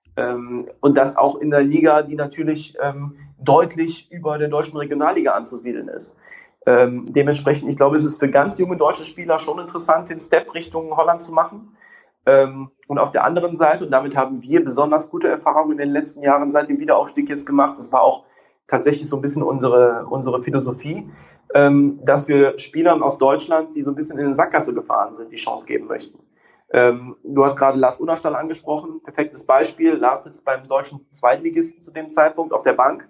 Ähm, und das auch in der Liga, die natürlich ähm, deutlich über der deutschen Regionalliga anzusiedeln ist. Ähm, dementsprechend, ich glaube, es ist für ganz junge deutsche Spieler schon interessant, den Step Richtung Holland zu machen. Ähm, und auf der anderen Seite, und damit haben wir besonders gute Erfahrungen in den letzten Jahren seit dem Wiederaufstieg jetzt gemacht, das war auch tatsächlich so ein bisschen unsere, unsere Philosophie, ähm, dass wir Spielern aus Deutschland, die so ein bisschen in eine Sackgasse gefahren sind, die Chance geben möchten. Ähm, du hast gerade Lars Unnerstall angesprochen, perfektes Beispiel. Lars sitzt beim deutschen Zweitligisten zu dem Zeitpunkt auf der Bank.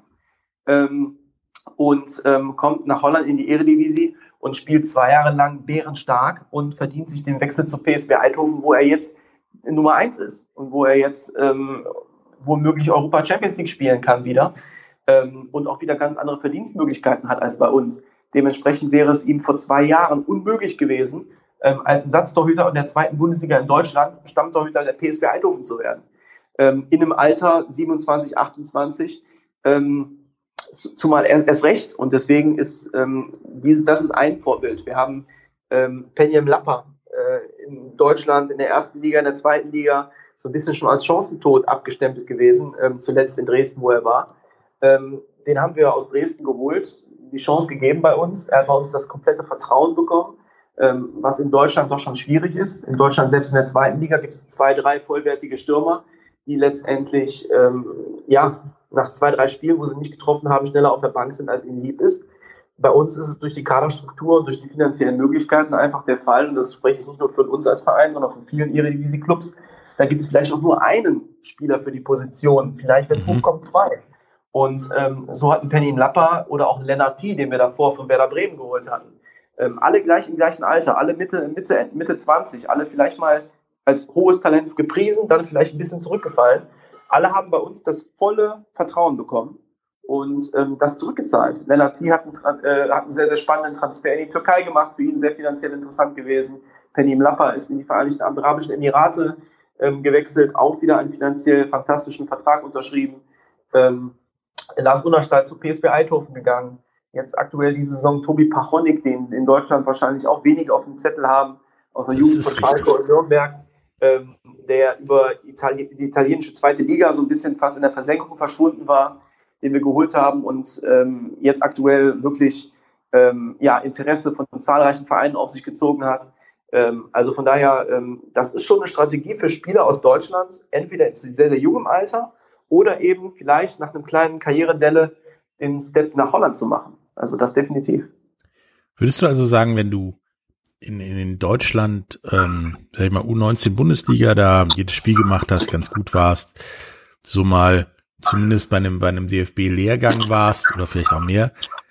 Ähm, und ähm, kommt nach Holland in die Eredivisie und spielt zwei Jahre lang bärenstark und verdient sich den Wechsel zur P S V Eindhoven, wo er jetzt Nummer eins ist und wo er jetzt ähm, womöglich Europa Champions League spielen kann wieder ähm, und auch wieder ganz andere Verdienstmöglichkeiten hat als bei uns. Dementsprechend wäre es ihm vor zwei Jahren unmöglich gewesen, ähm, als Ersatztorhüter in der zweiten Bundesliga in Deutschland Stammtorhüter der P S V Eindhoven zu werden. Ähm, in einem Alter siebenundzwanzig, achtundzwanzig, ähm, zumal erst, erst recht. Und deswegen ist ähm, dieses, das ist ein Vorbild. Wir haben ähm, Penjem Lappa äh, in Deutschland in der ersten Liga, in der zweiten Liga so ein bisschen schon als Chancentod abgestempelt gewesen, ähm, zuletzt in Dresden, wo er war. Ähm, den haben wir aus Dresden geholt, die Chance gegeben bei uns. Er hat bei uns das komplette Vertrauen bekommen, ähm, was in Deutschland doch schon schwierig ist. In Deutschland, selbst in der zweiten Liga, gibt es zwei, drei vollwertige Stürmer, die letztendlich ähm, ja nach zwei, drei Spielen, wo sie nicht getroffen haben, schneller auf der Bank sind, als ihnen lieb ist. Bei uns ist es durch die Kaderstruktur und durch die finanziellen Möglichkeiten einfach der Fall, und das spreche ich nicht nur für uns als Verein, sondern von vielen Eredivisie-Clubs, da gibt es vielleicht auch nur einen Spieler für die Position, vielleicht, wenn es hochkommt, zwei. Und ähm, so hatten Penjem Lappa oder auch Lennart T., den wir davor von Werder Bremen geholt hatten, ähm, alle gleich im gleichen Alter, alle Mitte, Mitte, Mitte zwanzig, alle vielleicht mal als hohes Talent gepriesen, dann vielleicht ein bisschen zurückgefallen. Alle haben bei uns das volle Vertrauen bekommen und ähm, das zurückgezahlt. Lennart T. hat einen, äh, hat einen sehr, sehr spannenden Transfer in die Türkei gemacht, für ihn sehr finanziell interessant gewesen. Penjem Lappa ist in die Vereinigten Arabischen Emirate ähm, gewechselt, auch wieder einen finanziell fantastischen Vertrag unterschrieben. Ähm, Lars Unnerstall zu P S V Eindhoven gegangen. Jetzt aktuell diese Saison Tobi Pachonik, den in Deutschland wahrscheinlich auch wenig auf dem Zettel haben, aus der Jugend von Schalke und Nürnberg. Ähm, der über Itali- die italienische zweite Liga so ein bisschen fast in der Versenkung verschwunden war, den wir geholt haben und ähm, jetzt aktuell wirklich ähm, ja, Interesse von zahlreichen Vereinen auf sich gezogen hat. Ähm, also von daher, ähm, das ist schon eine Strategie für Spieler aus Deutschland, entweder zu sehr, sehr jungem Alter oder eben vielleicht nach einem kleinen Karrieredelle den Step nach Holland zu machen. Also das definitiv. Würdest du also sagen, wenn du in, in Deutschland, ähm, sag ich mal, U neunzehn Bundesliga, da jedes Spiel gemacht hast, ganz gut warst, so mal zumindest bei einem, bei einem D F B-Lehrgang warst oder vielleicht auch mehr,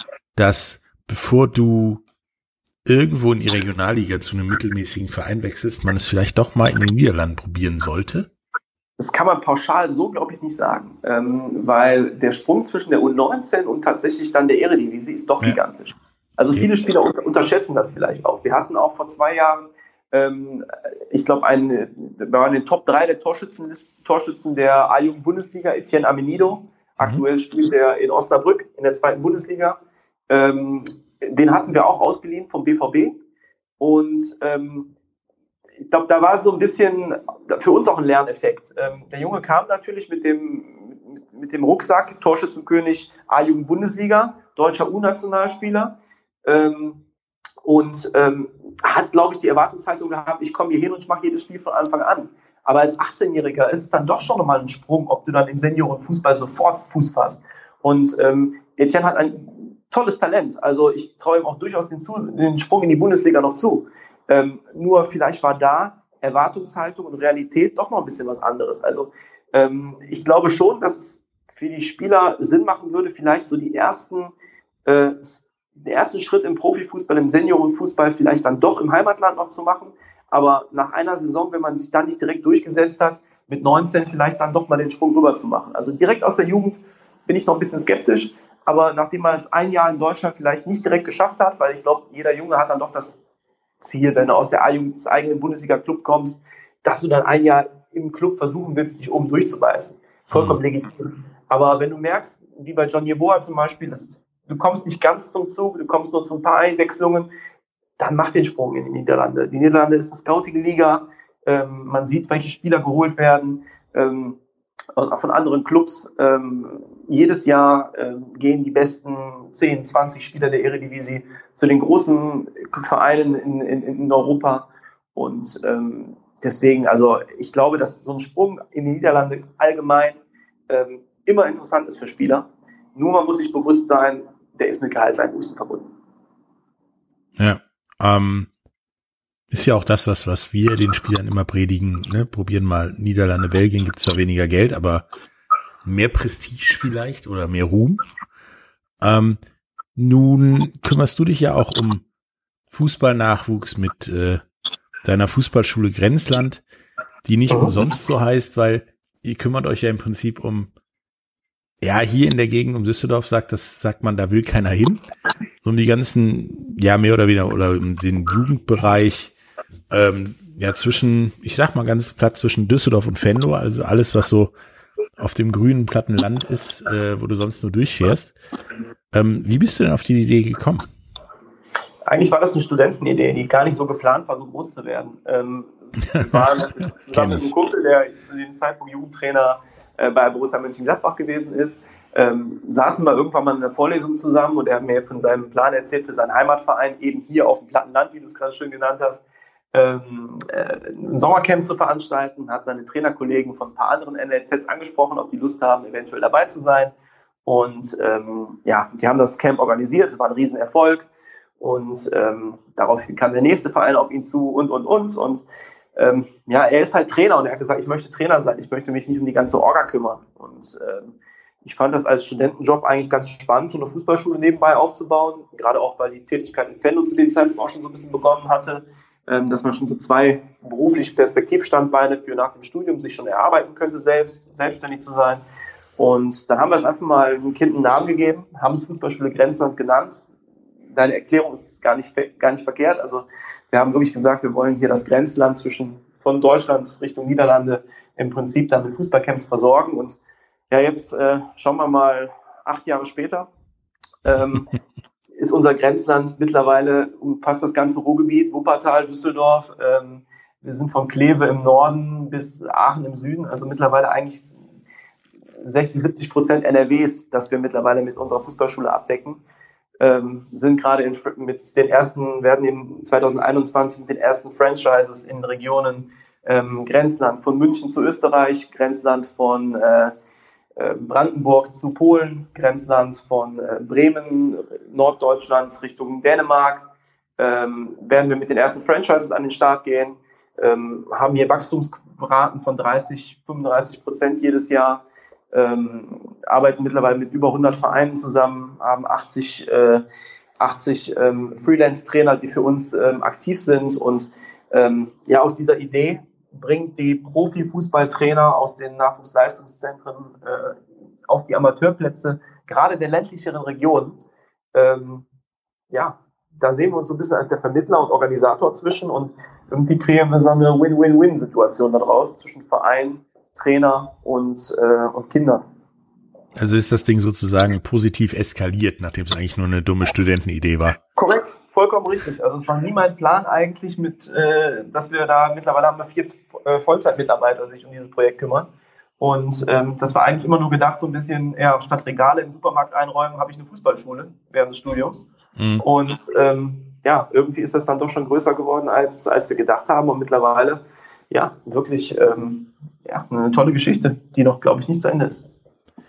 dass bevor du irgendwo in die Regionalliga zu einem mittelmäßigen Verein wechselst, man es vielleicht doch mal in den Niederlanden probieren sollte? Das kann man pauschal so, glaube ich, nicht sagen, ähm, weil der Sprung zwischen der U neunzehn und tatsächlich dann der Eredivisie ist doch ja. gigantisch. Also okay. Viele Spieler unter- unterschätzen das vielleicht auch. Wir hatten auch vor zwei Jahren Ähm, ich glaube, ein, wir waren in den Top drei der Torschützen, Torschützen der A-Jugend-Bundesliga, Etienne Amenido. Mhm. Aktuell spielt er in Osnabrück in der zweiten Bundesliga. Ähm, den hatten wir auch ausgeliehen vom B V B. Und ähm, ich glaube, da war es so ein bisschen für uns auch ein Lerneffekt. Ähm, der Junge kam natürlich mit dem, mit, mit dem Rucksack, Torschützenkönig A-Jugend-Bundesliga, deutscher U-Nationalspieler. Ähm, und ähm, hat, glaube ich, die Erwartungshaltung gehabt, ich komme hier hin und ich mache jedes Spiel von Anfang an. Aber als achtzehnjähriger ist es dann doch schon nochmal ein Sprung, ob du dann im Seniorenfußball sofort Fuß fasst. Und ähm, Etienne hat ein tolles Talent. Also ich traue ihm auch durchaus den, zu, den Sprung in die Bundesliga noch zu. Ähm, nur vielleicht war da Erwartungshaltung und Realität doch noch ein bisschen was anderes. Also ähm, ich glaube schon, dass es für die Spieler Sinn machen würde, vielleicht so die ersten äh, den ersten Schritt im Profifußball, im Seniorenfußball vielleicht dann doch im Heimatland noch zu machen. Aber nach einer Saison, wenn man sich dann nicht direkt durchgesetzt hat, mit neunzehn vielleicht dann doch mal den Sprung rüber zu machen. Also direkt aus der Jugend bin ich noch ein bisschen skeptisch. Aber nachdem man es ein Jahr in Deutschland vielleicht nicht direkt geschafft hat, weil ich glaube, jeder Junge hat dann doch das Ziel, wenn du aus der A-Jugend des eigenen Bundesliga-Club kommst, dass du dann ein Jahr im Club versuchen willst, dich oben durchzubeißen. Vollkommen legitim. Aber wenn du merkst, wie bei John Yeboah zum Beispiel, dass du kommst nicht ganz zum Zug, du kommst nur zu ein paar Einwechslungen, dann mach den Sprung in die Niederlande. Die Niederlande ist eine Scouting-Liga, ähm, man sieht, welche Spieler geholt werden, ähm, auch von anderen Clubs. Ähm, jedes Jahr ähm, gehen die besten zehn, zwanzig Spieler der Eredivisie zu den großen Vereinen in, in, in Europa. Und ähm, deswegen, also ich glaube, dass so ein Sprung in die Niederlande allgemein ähm, immer interessant ist für Spieler. Nur man muss sich bewusst sein, der ist mit Gehaltseinbußen verbunden. Ja, ähm, ist ja auch das, was was wir den Spielern immer predigen, ne? Probieren mal Niederlande, Belgien, gibt zwar weniger Geld, aber mehr Prestige vielleicht oder mehr Ruhm. Ähm, nun kümmerst du dich ja auch um Fußballnachwuchs mit äh, deiner Fußballschule Grenzland, die nicht umsonst so heißt, weil ihr kümmert euch ja im Prinzip um, ja, hier in der Gegend um Düsseldorf sagt, das sagt man, da will keiner hin. Um die ganzen, ja, mehr oder weniger, oder um den Jugendbereich, ähm, ja, zwischen, ich sag mal ganz platt, zwischen Düsseldorf und Venlo, also alles, was so auf dem grünen, platten Land ist, äh, wo du sonst nur durchfährst. Ähm, wie bist du denn auf die Idee gekommen? Eigentlich war das eine Studentenidee, die gar nicht so geplant war, so groß zu werden. Ähm, wir waren zusammen mit einem Kumpel, der zu dem Zeitpunkt Jugendtrainer äh, bei Borussia Mönchengladbach gewesen ist, ähm, saßen wir irgendwann mal in einer Vorlesung zusammen und er hat mir von seinem Plan erzählt für seinen Heimatverein, eben hier auf dem platten Land, wie du es gerade schön genannt hast, ähm, äh, ein Sommercamp zu veranstalten, hat seine Trainerkollegen von ein paar anderen N L Zs angesprochen, ob die Lust haben, eventuell dabei zu sein. Und ähm, ja, die haben das Camp organisiert, es war ein Riesenerfolg. Und ähm, daraufhin kam der nächste Verein auf ihn zu und, und, und. Und ähm, ja, er ist halt Trainer und er hat gesagt, ich möchte Trainer sein, ich möchte mich nicht um die ganze Orga kümmern. Und ähm, ich fand das als Studentenjob eigentlich ganz spannend, so eine Fußballschule nebenbei aufzubauen. Gerade auch, weil die Tätigkeit in Venlo zu dem Zeitpunkt auch schon so ein bisschen begonnen hatte, ähm, dass man schon so zwei berufliche Perspektivstandbeine für nach dem Studium sich schon erarbeiten könnte, selbst selbstständig zu sein. Und dann haben wir es einfach mal einem Kind einen Namen gegeben, haben es Fußballschule Grenzland genannt. Deine Erklärung ist gar nicht, gar nicht verkehrt. Also wir haben wirklich gesagt, wir wollen hier das Grenzland zwischen von Deutschland Richtung Niederlande im Prinzip dann mit Fußballcamps versorgen. Und ja, jetzt äh, schauen wir mal, acht Jahre später ähm, ist unser Grenzland mittlerweile umfasst das ganze Ruhrgebiet, Wuppertal, Düsseldorf. Ähm, wir sind von Kleve im Norden bis Aachen im Süden. Also mittlerweile eigentlich sechzig, siebzig Prozent N R Ws, das wir mittlerweile mit unserer Fußballschule abdecken. Ähm, sind gerade in, mit den ersten, werden in zwanzig einundzwanzig mit den ersten Franchises in Regionen ähm, Grenzland von München zu Österreich, Grenzland von äh, äh, Brandenburg zu Polen, Grenzland von äh, Bremen, Norddeutschland Richtung Dänemark, ähm, werden wir mit den ersten Franchises an den Start gehen, ähm, haben hier Wachstumsraten von dreißig, fünfunddreißig Prozent jedes Jahr. Ähm, arbeiten mittlerweile mit über hundert Vereinen zusammen, haben achtzig, äh, achtzig ähm, Freelance-Trainer, die für uns ähm, aktiv sind und ähm, ja, aus dieser Idee bringt die Profi-Fußballtrainer aus den Nachwuchsleistungszentren äh, auf die Amateurplätze, gerade der ländlicheren Regionen. Ähm, ja, da sehen wir uns so ein bisschen als der Vermittler und Organisator zwischen und irgendwie kreieren wir so eine Win-Win-Win-Situation daraus zwischen Verein, Trainer und, äh, und Kindern. Also ist das Ding sozusagen positiv eskaliert, nachdem es eigentlich nur eine dumme Studentenidee war? Korrekt, vollkommen richtig. Also es war nie mein Plan eigentlich, mit, äh, dass wir da, mittlerweile haben wir vier äh, Vollzeitmitarbeiter, die sich um dieses Projekt kümmern. Und ähm, das war eigentlich immer nur gedacht, so ein bisschen, ja, statt Regale im Supermarkt einräumen, habe ich eine Fußballschule während des Studiums. Mhm. Und ähm, ja, irgendwie ist das dann doch schon größer geworden, als, als wir gedacht haben. Und mittlerweile, ja, wirklich ähm, ja, eine tolle Geschichte, die noch, glaube ich, nicht zu Ende ist.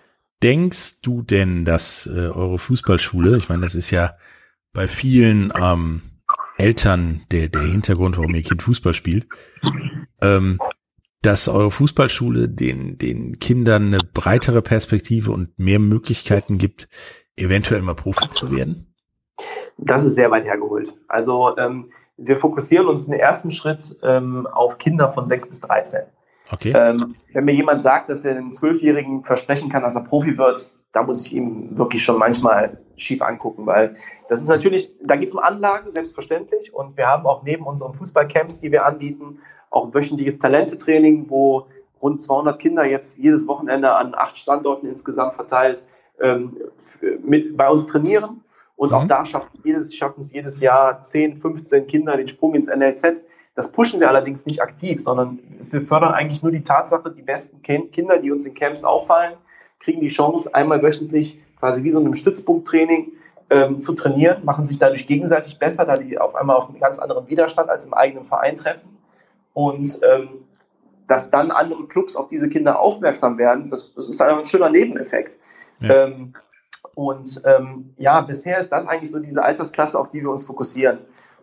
Denkst du denn, dass äh, eure Fußballschule, ich meine, das ist ja bei vielen ähm, Eltern der, der Hintergrund, warum ihr Kind Fußball spielt, ähm, dass eure Fußballschule den, den Kindern eine breitere Perspektive und mehr Möglichkeiten gibt, eventuell mal Profi zu werden? Das ist sehr weit hergeholt. Also ähm, wir fokussieren uns im ersten Schritt ähm, auf Kinder von sechs bis dreizehn. Okay. Ähm, wenn mir jemand sagt, dass er einem Zwölfjährigen versprechen kann, dass er Profi wird, da muss ich ihm wirklich schon manchmal schief angucken, weil das ist natürlich, da geht es um Anlagen, selbstverständlich, und wir haben auch neben unseren Fußballcamps, die wir anbieten, auch wöchentliches Talentetraining, wo rund zweihundert Kinder jetzt jedes Wochenende an acht Standorten insgesamt verteilt ähm, mit bei uns trainieren. Und mhm. auch da schaffen, jedes, schaffen es jedes Jahr zehn, fünfzehn Kinder den Sprung ins N L Z. Das pushen wir allerdings nicht aktiv, sondern wir fördern eigentlich nur die Tatsache, die besten Kinder, die uns in Camps auffallen, kriegen die Chance, einmal wöchentlich quasi wie so einem Stützpunkttraining ähm, zu trainieren, machen sich dadurch gegenseitig besser, da die auf einmal auf einen ganz anderen Widerstand als im eigenen Verein treffen. Und ähm, dass dann andere Clubs auf diese Kinder aufmerksam werden, das, das ist einfach ein schöner Nebeneffekt. Ja. Ähm, und ähm, ja, bisher ist das eigentlich so diese Altersklasse, auf die wir uns fokussieren.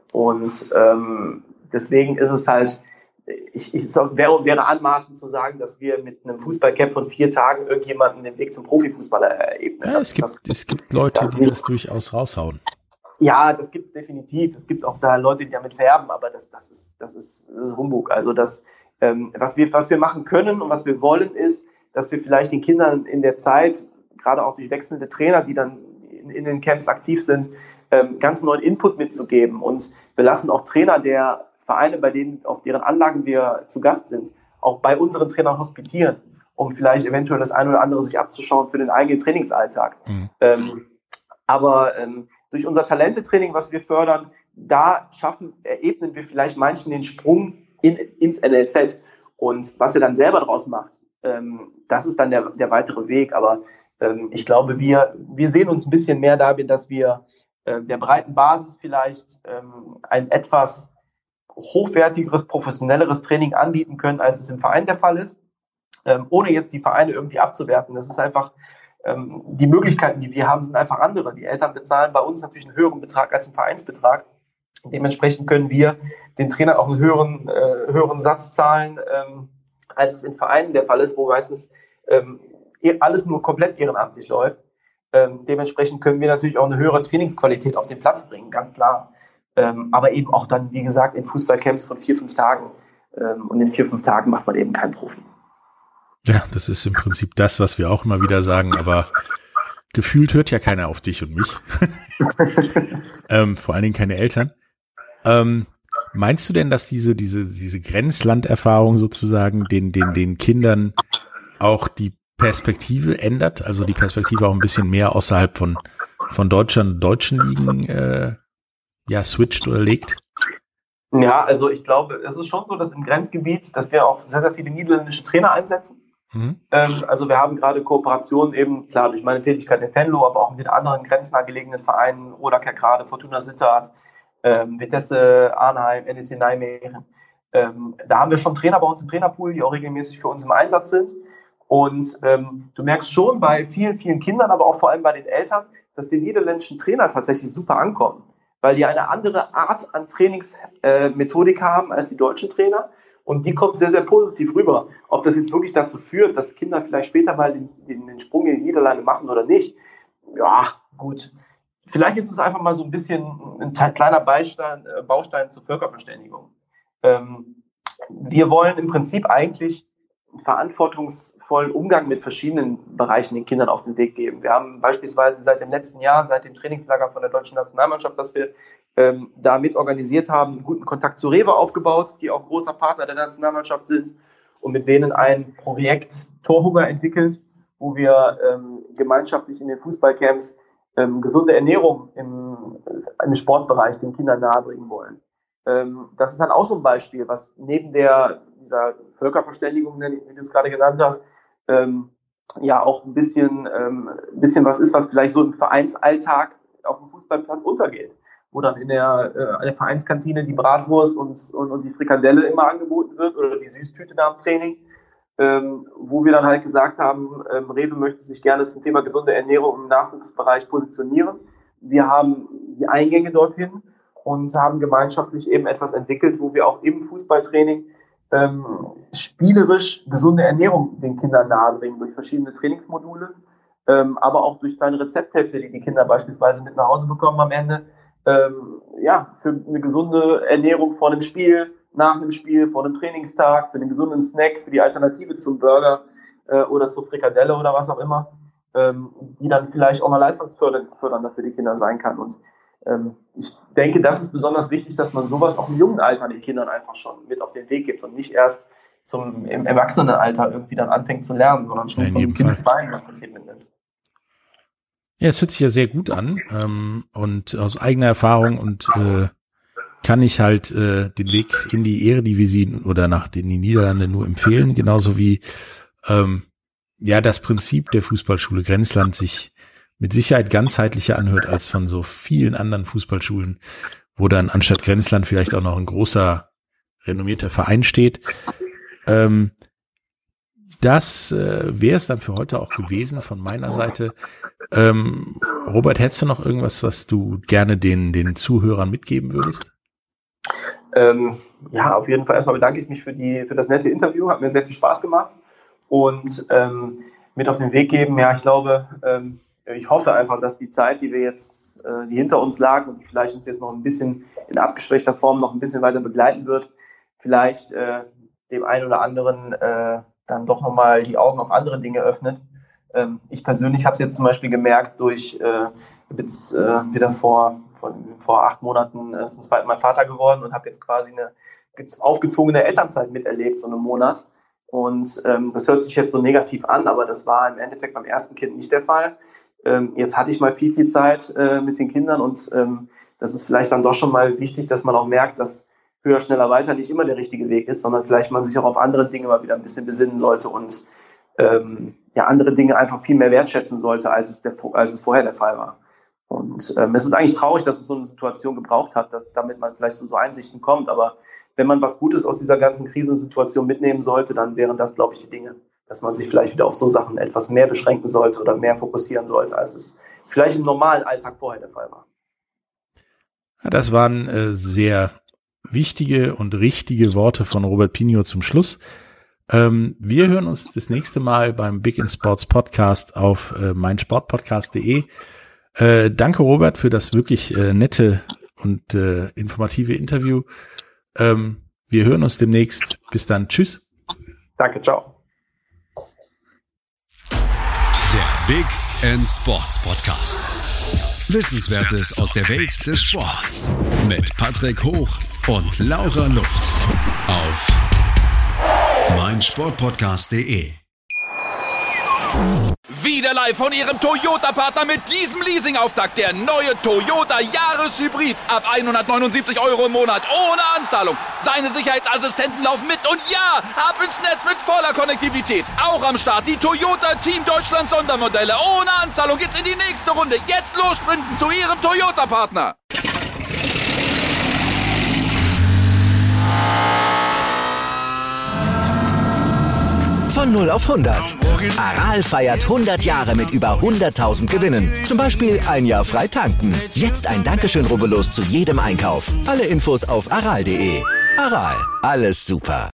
Und ähm, deswegen ist es halt, ich, ich wäre, wäre anmaßend zu sagen, dass wir mit einem Fußballcamp von vier Tagen irgendjemanden den Weg zum Profifußballer ebnen. Ja, es gibt, das, es gibt Leute, die das durchaus raushauen. Ja, das gibt es definitiv. Es gibt auch da Leute, die damit werben, aber das, das, ist, das, ist, das ist Humbug. Also das, ähm, was wir, was wir machen können und was wir wollen, ist, dass wir vielleicht den Kindern in der Zeit, gerade auch durch wechselnde Trainer, die dann in, in den Camps aktiv sind, ähm, ganz neuen Input mitzugeben. Und wir lassen auch Trainer der Vereine, bei denen, auf deren Anlagen wir zu Gast sind, auch bei unseren Trainern hospitieren, um vielleicht eventuell das eine oder andere sich abzuschauen für den eigenen Trainingsalltag. Mhm. Ähm, aber ähm, durch unser Talentetraining, was wir fördern, da schaffen, ebnen wir vielleicht manchen den Sprung in, ins N L Z. Und was er dann selber draus macht, ähm, das ist dann der, der weitere Weg. Aber ähm, ich glaube, wir, wir sehen uns ein bisschen mehr darin, dass wir äh, der breiten Basis vielleicht ähm, ein etwas hochwertigeres, professionelleres Training anbieten können, als es im Verein der Fall ist, ähm, ohne jetzt die Vereine irgendwie abzuwerten. Das ist einfach, ähm, die Möglichkeiten, die wir haben, sind einfach andere. Die Eltern bezahlen bei uns natürlich einen höheren Betrag als im Vereinsbetrag. Dementsprechend können wir den Trainern auch einen höheren, äh, höheren Satz zahlen, ähm, als es in Vereinen der Fall ist, wo meistens ähm, alles nur komplett ehrenamtlich läuft. Ähm, dementsprechend können wir natürlich auch eine höhere Trainingsqualität auf den Platz bringen, ganz klar. Ähm, aber eben auch dann, wie gesagt, in Fußballcamps von vier, fünf Tagen. Ähm, und in vier, fünf Tagen macht man eben keinen Profi. Ja, das ist im Prinzip das, was wir auch immer wieder sagen, aber gefühlt hört ja keiner auf dich und mich. ähm, vor allen Dingen keine Eltern. Ähm, meinst du denn, dass diese, diese, diese Grenzlanderfahrung sozusagen den, den, den Kindern auch die Perspektive ändert? Also die Perspektive auch ein bisschen mehr außerhalb von, von Deutschland, deutschen Ligen, äh, ja, switcht oder legt? Ja, also ich glaube, es ist schon so, dass im Grenzgebiet, dass wir auch sehr, sehr viele niederländische Trainer einsetzen. Mhm. Ähm, also wir haben gerade Kooperationen eben, klar, durch meine Tätigkeit in Venlo, aber auch mit den anderen grenznah gelegenen Vereinen, Roda Kerkrade, Fortuna Sittard, ähm, Vitesse Arnheim, N E C Nijmegen. Ähm, da haben wir schon Trainer bei uns im Trainerpool, die auch regelmäßig für uns im Einsatz sind. Und ähm, du merkst schon bei vielen, vielen Kindern, aber auch vor allem bei den Eltern, dass die niederländischen Trainer tatsächlich super ankommen, weil die eine andere Art an Trainingsmethodik äh, haben als die deutschen Trainer. Und die kommt sehr, sehr positiv rüber. Ob das jetzt wirklich dazu führt, dass Kinder vielleicht später mal den, den, den Sprung in die Niederlande machen oder nicht, ja, gut. Vielleicht ist es einfach mal so ein bisschen ein kleiner Baustein, äh, Baustein zur Völkerverständigung. Ähm, wir wollen im Prinzip eigentlich verantwortungsvollen Umgang mit verschiedenen Bereichen den Kindern auf den Weg geben. Wir haben beispielsweise seit dem letzten Jahr, seit dem Trainingslager von der deutschen Nationalmannschaft, das wir ähm, da mit organisiert haben, einen guten Kontakt zu Rewe aufgebaut, die auch großer Partner der Nationalmannschaft sind und mit denen ein Projekt Torhunger entwickelt, wo wir ähm, gemeinschaftlich in den Fußballcamps ähm, gesunde Ernährung im, im Sportbereich den Kindern nahebringen wollen. Ähm, das ist dann auch so ein Beispiel, was neben der dieser Völkerverständigung, wie du es gerade genannt hast, ähm, ja auch ein bisschen, ähm, ein bisschen was ist, was vielleicht so im Vereinsalltag auf dem Fußballplatz untergeht, wo dann in der, äh, in der Vereinskantine die Bratwurst und, und, und die Frikadelle immer angeboten wird oder die Süßtüte da im Training, ähm, wo wir dann halt gesagt haben, ähm, Rewe möchte sich gerne zum Thema gesunde Ernährung im Nachwuchsbereich positionieren. Wir haben die Eingänge dorthin und haben gemeinschaftlich eben etwas entwickelt, wo wir auch im Fußballtraining ähm, spielerisch gesunde Ernährung den Kindern nahebringen durch verschiedene Trainingsmodule, ähm, aber auch durch kleine Rezepthefte, die die Kinder beispielsweise mit nach Hause bekommen am Ende, ähm, ja, für eine gesunde Ernährung vor einem Spiel, nach einem Spiel, vor einem Trainingstag, für den gesunden Snack, für die Alternative zum Burger äh, oder zur Frikadelle oder was auch immer, ähm, die dann vielleicht auch mal leistungsfördernder für die Kinder sein kann. Und ähm, ich denke, das ist besonders wichtig, dass man sowas auch im jungen Alter den Kindern einfach schon mit auf den Weg gibt und nicht erst zum im Erwachsenenalter irgendwie dann anfängt zu lernen, sondern schon von dem Kindesbein im Prinzip mitnimmt. Ja, es hört sich ja sehr gut an ähm, und aus eigener Erfahrung und äh, kann ich halt äh, den Weg in die Eredivisie oder nach den Niederlande nur empfehlen, genauso wie ähm, ja das Prinzip der Fußballschule Grenzland sich mit Sicherheit ganzheitlicher anhört als von so vielen anderen Fußballschulen, wo dann anstatt Grenzland vielleicht auch noch ein großer, renommierter Verein steht. Ähm, das äh, wäre es dann für heute auch gewesen von meiner Seite. Ähm, Robert, hättest du noch irgendwas, was du gerne den, den Zuhörern mitgeben würdest? Ähm, ja, auf jeden Fall erstmal bedanke ich mich für die für das nette Interview, hat mir sehr viel Spaß gemacht und ähm, mit auf den Weg geben, ja, ich glaube, ähm, ich hoffe einfach, dass die Zeit, die wir jetzt, äh, die hinter uns lag und die vielleicht uns jetzt noch ein bisschen in abgeschwächter Form noch ein bisschen weiter begleiten wird, vielleicht äh, dem einen oder anderen äh, dann doch nochmal die Augen auf andere Dinge öffnet. Ähm, ich persönlich habe es jetzt zum Beispiel gemerkt durch, äh, jetzt äh, wieder vor, vor, vor acht Monaten äh, zum zweiten Mal Vater geworden und habe jetzt quasi eine aufgezwungene Elternzeit miterlebt, so einen Monat. Und ähm, das hört sich jetzt so negativ an, aber das war im Endeffekt beim ersten Kind nicht der Fall. Ähm, jetzt hatte ich mal viel, viel Zeit äh, mit den Kindern und ähm, das ist vielleicht dann doch schon mal wichtig, dass man auch merkt, dass höher, schneller, weiter nicht immer der richtige Weg ist, sondern vielleicht man sich auch auf andere Dinge mal wieder ein bisschen besinnen sollte und ähm, ja andere Dinge einfach viel mehr wertschätzen sollte, als es, der, als es vorher der Fall war. Und ähm, es ist eigentlich traurig, dass es so eine Situation gebraucht hat, dass, damit man vielleicht zu so Einsichten kommt, aber wenn man was Gutes aus dieser ganzen Krisensituation mitnehmen sollte, dann wären das, glaube ich, die Dinge, dass man sich vielleicht wieder auf so Sachen etwas mehr beschränken sollte oder mehr fokussieren sollte, als es vielleicht im normalen Alltag vorher der Fall war. Ja, das waren äh, sehr wichtige und richtige Worte von Robert Pinho zum Schluss. Ähm, wir hören uns das nächste Mal beim Big in Sports Podcast auf äh, meinsportpodcast punkt de. Äh, danke, Robert, für das wirklich äh, nette und äh, informative Interview. Ähm, wir hören uns demnächst. Bis dann. Tschüss. Danke, ciao. Der Big in Sports Podcast. Wissenswertes aus der Welt des Sports. Mit Patrick Hoch und Laura Luft. Auf meinsportpodcast punkt de. Wieder live von Ihrem Toyota-Partner mit diesem Leasing-Auftakt. Der neue Toyota Jahreshybrid. Ab hundertneunundsiebzig Euro im Monat. Ohne Anzahlung. Seine Sicherheitsassistenten laufen mit. Und ja, ab ins Netz mit voller Konnektivität. Auch am Start die Toyota Team Deutschland Sondermodelle. Ohne Anzahlung geht's in die nächste Runde. Jetzt los sprinten zu Ihrem Toyota-Partner. Von null auf hundert. Aral feiert hundert Jahre mit über hunderttausend Gewinnen. Zum Beispiel ein Jahr frei tanken. Jetzt ein Dankeschön, rubbellos zu jedem Einkauf. Alle Infos auf aral punkt de. Aral, alles super.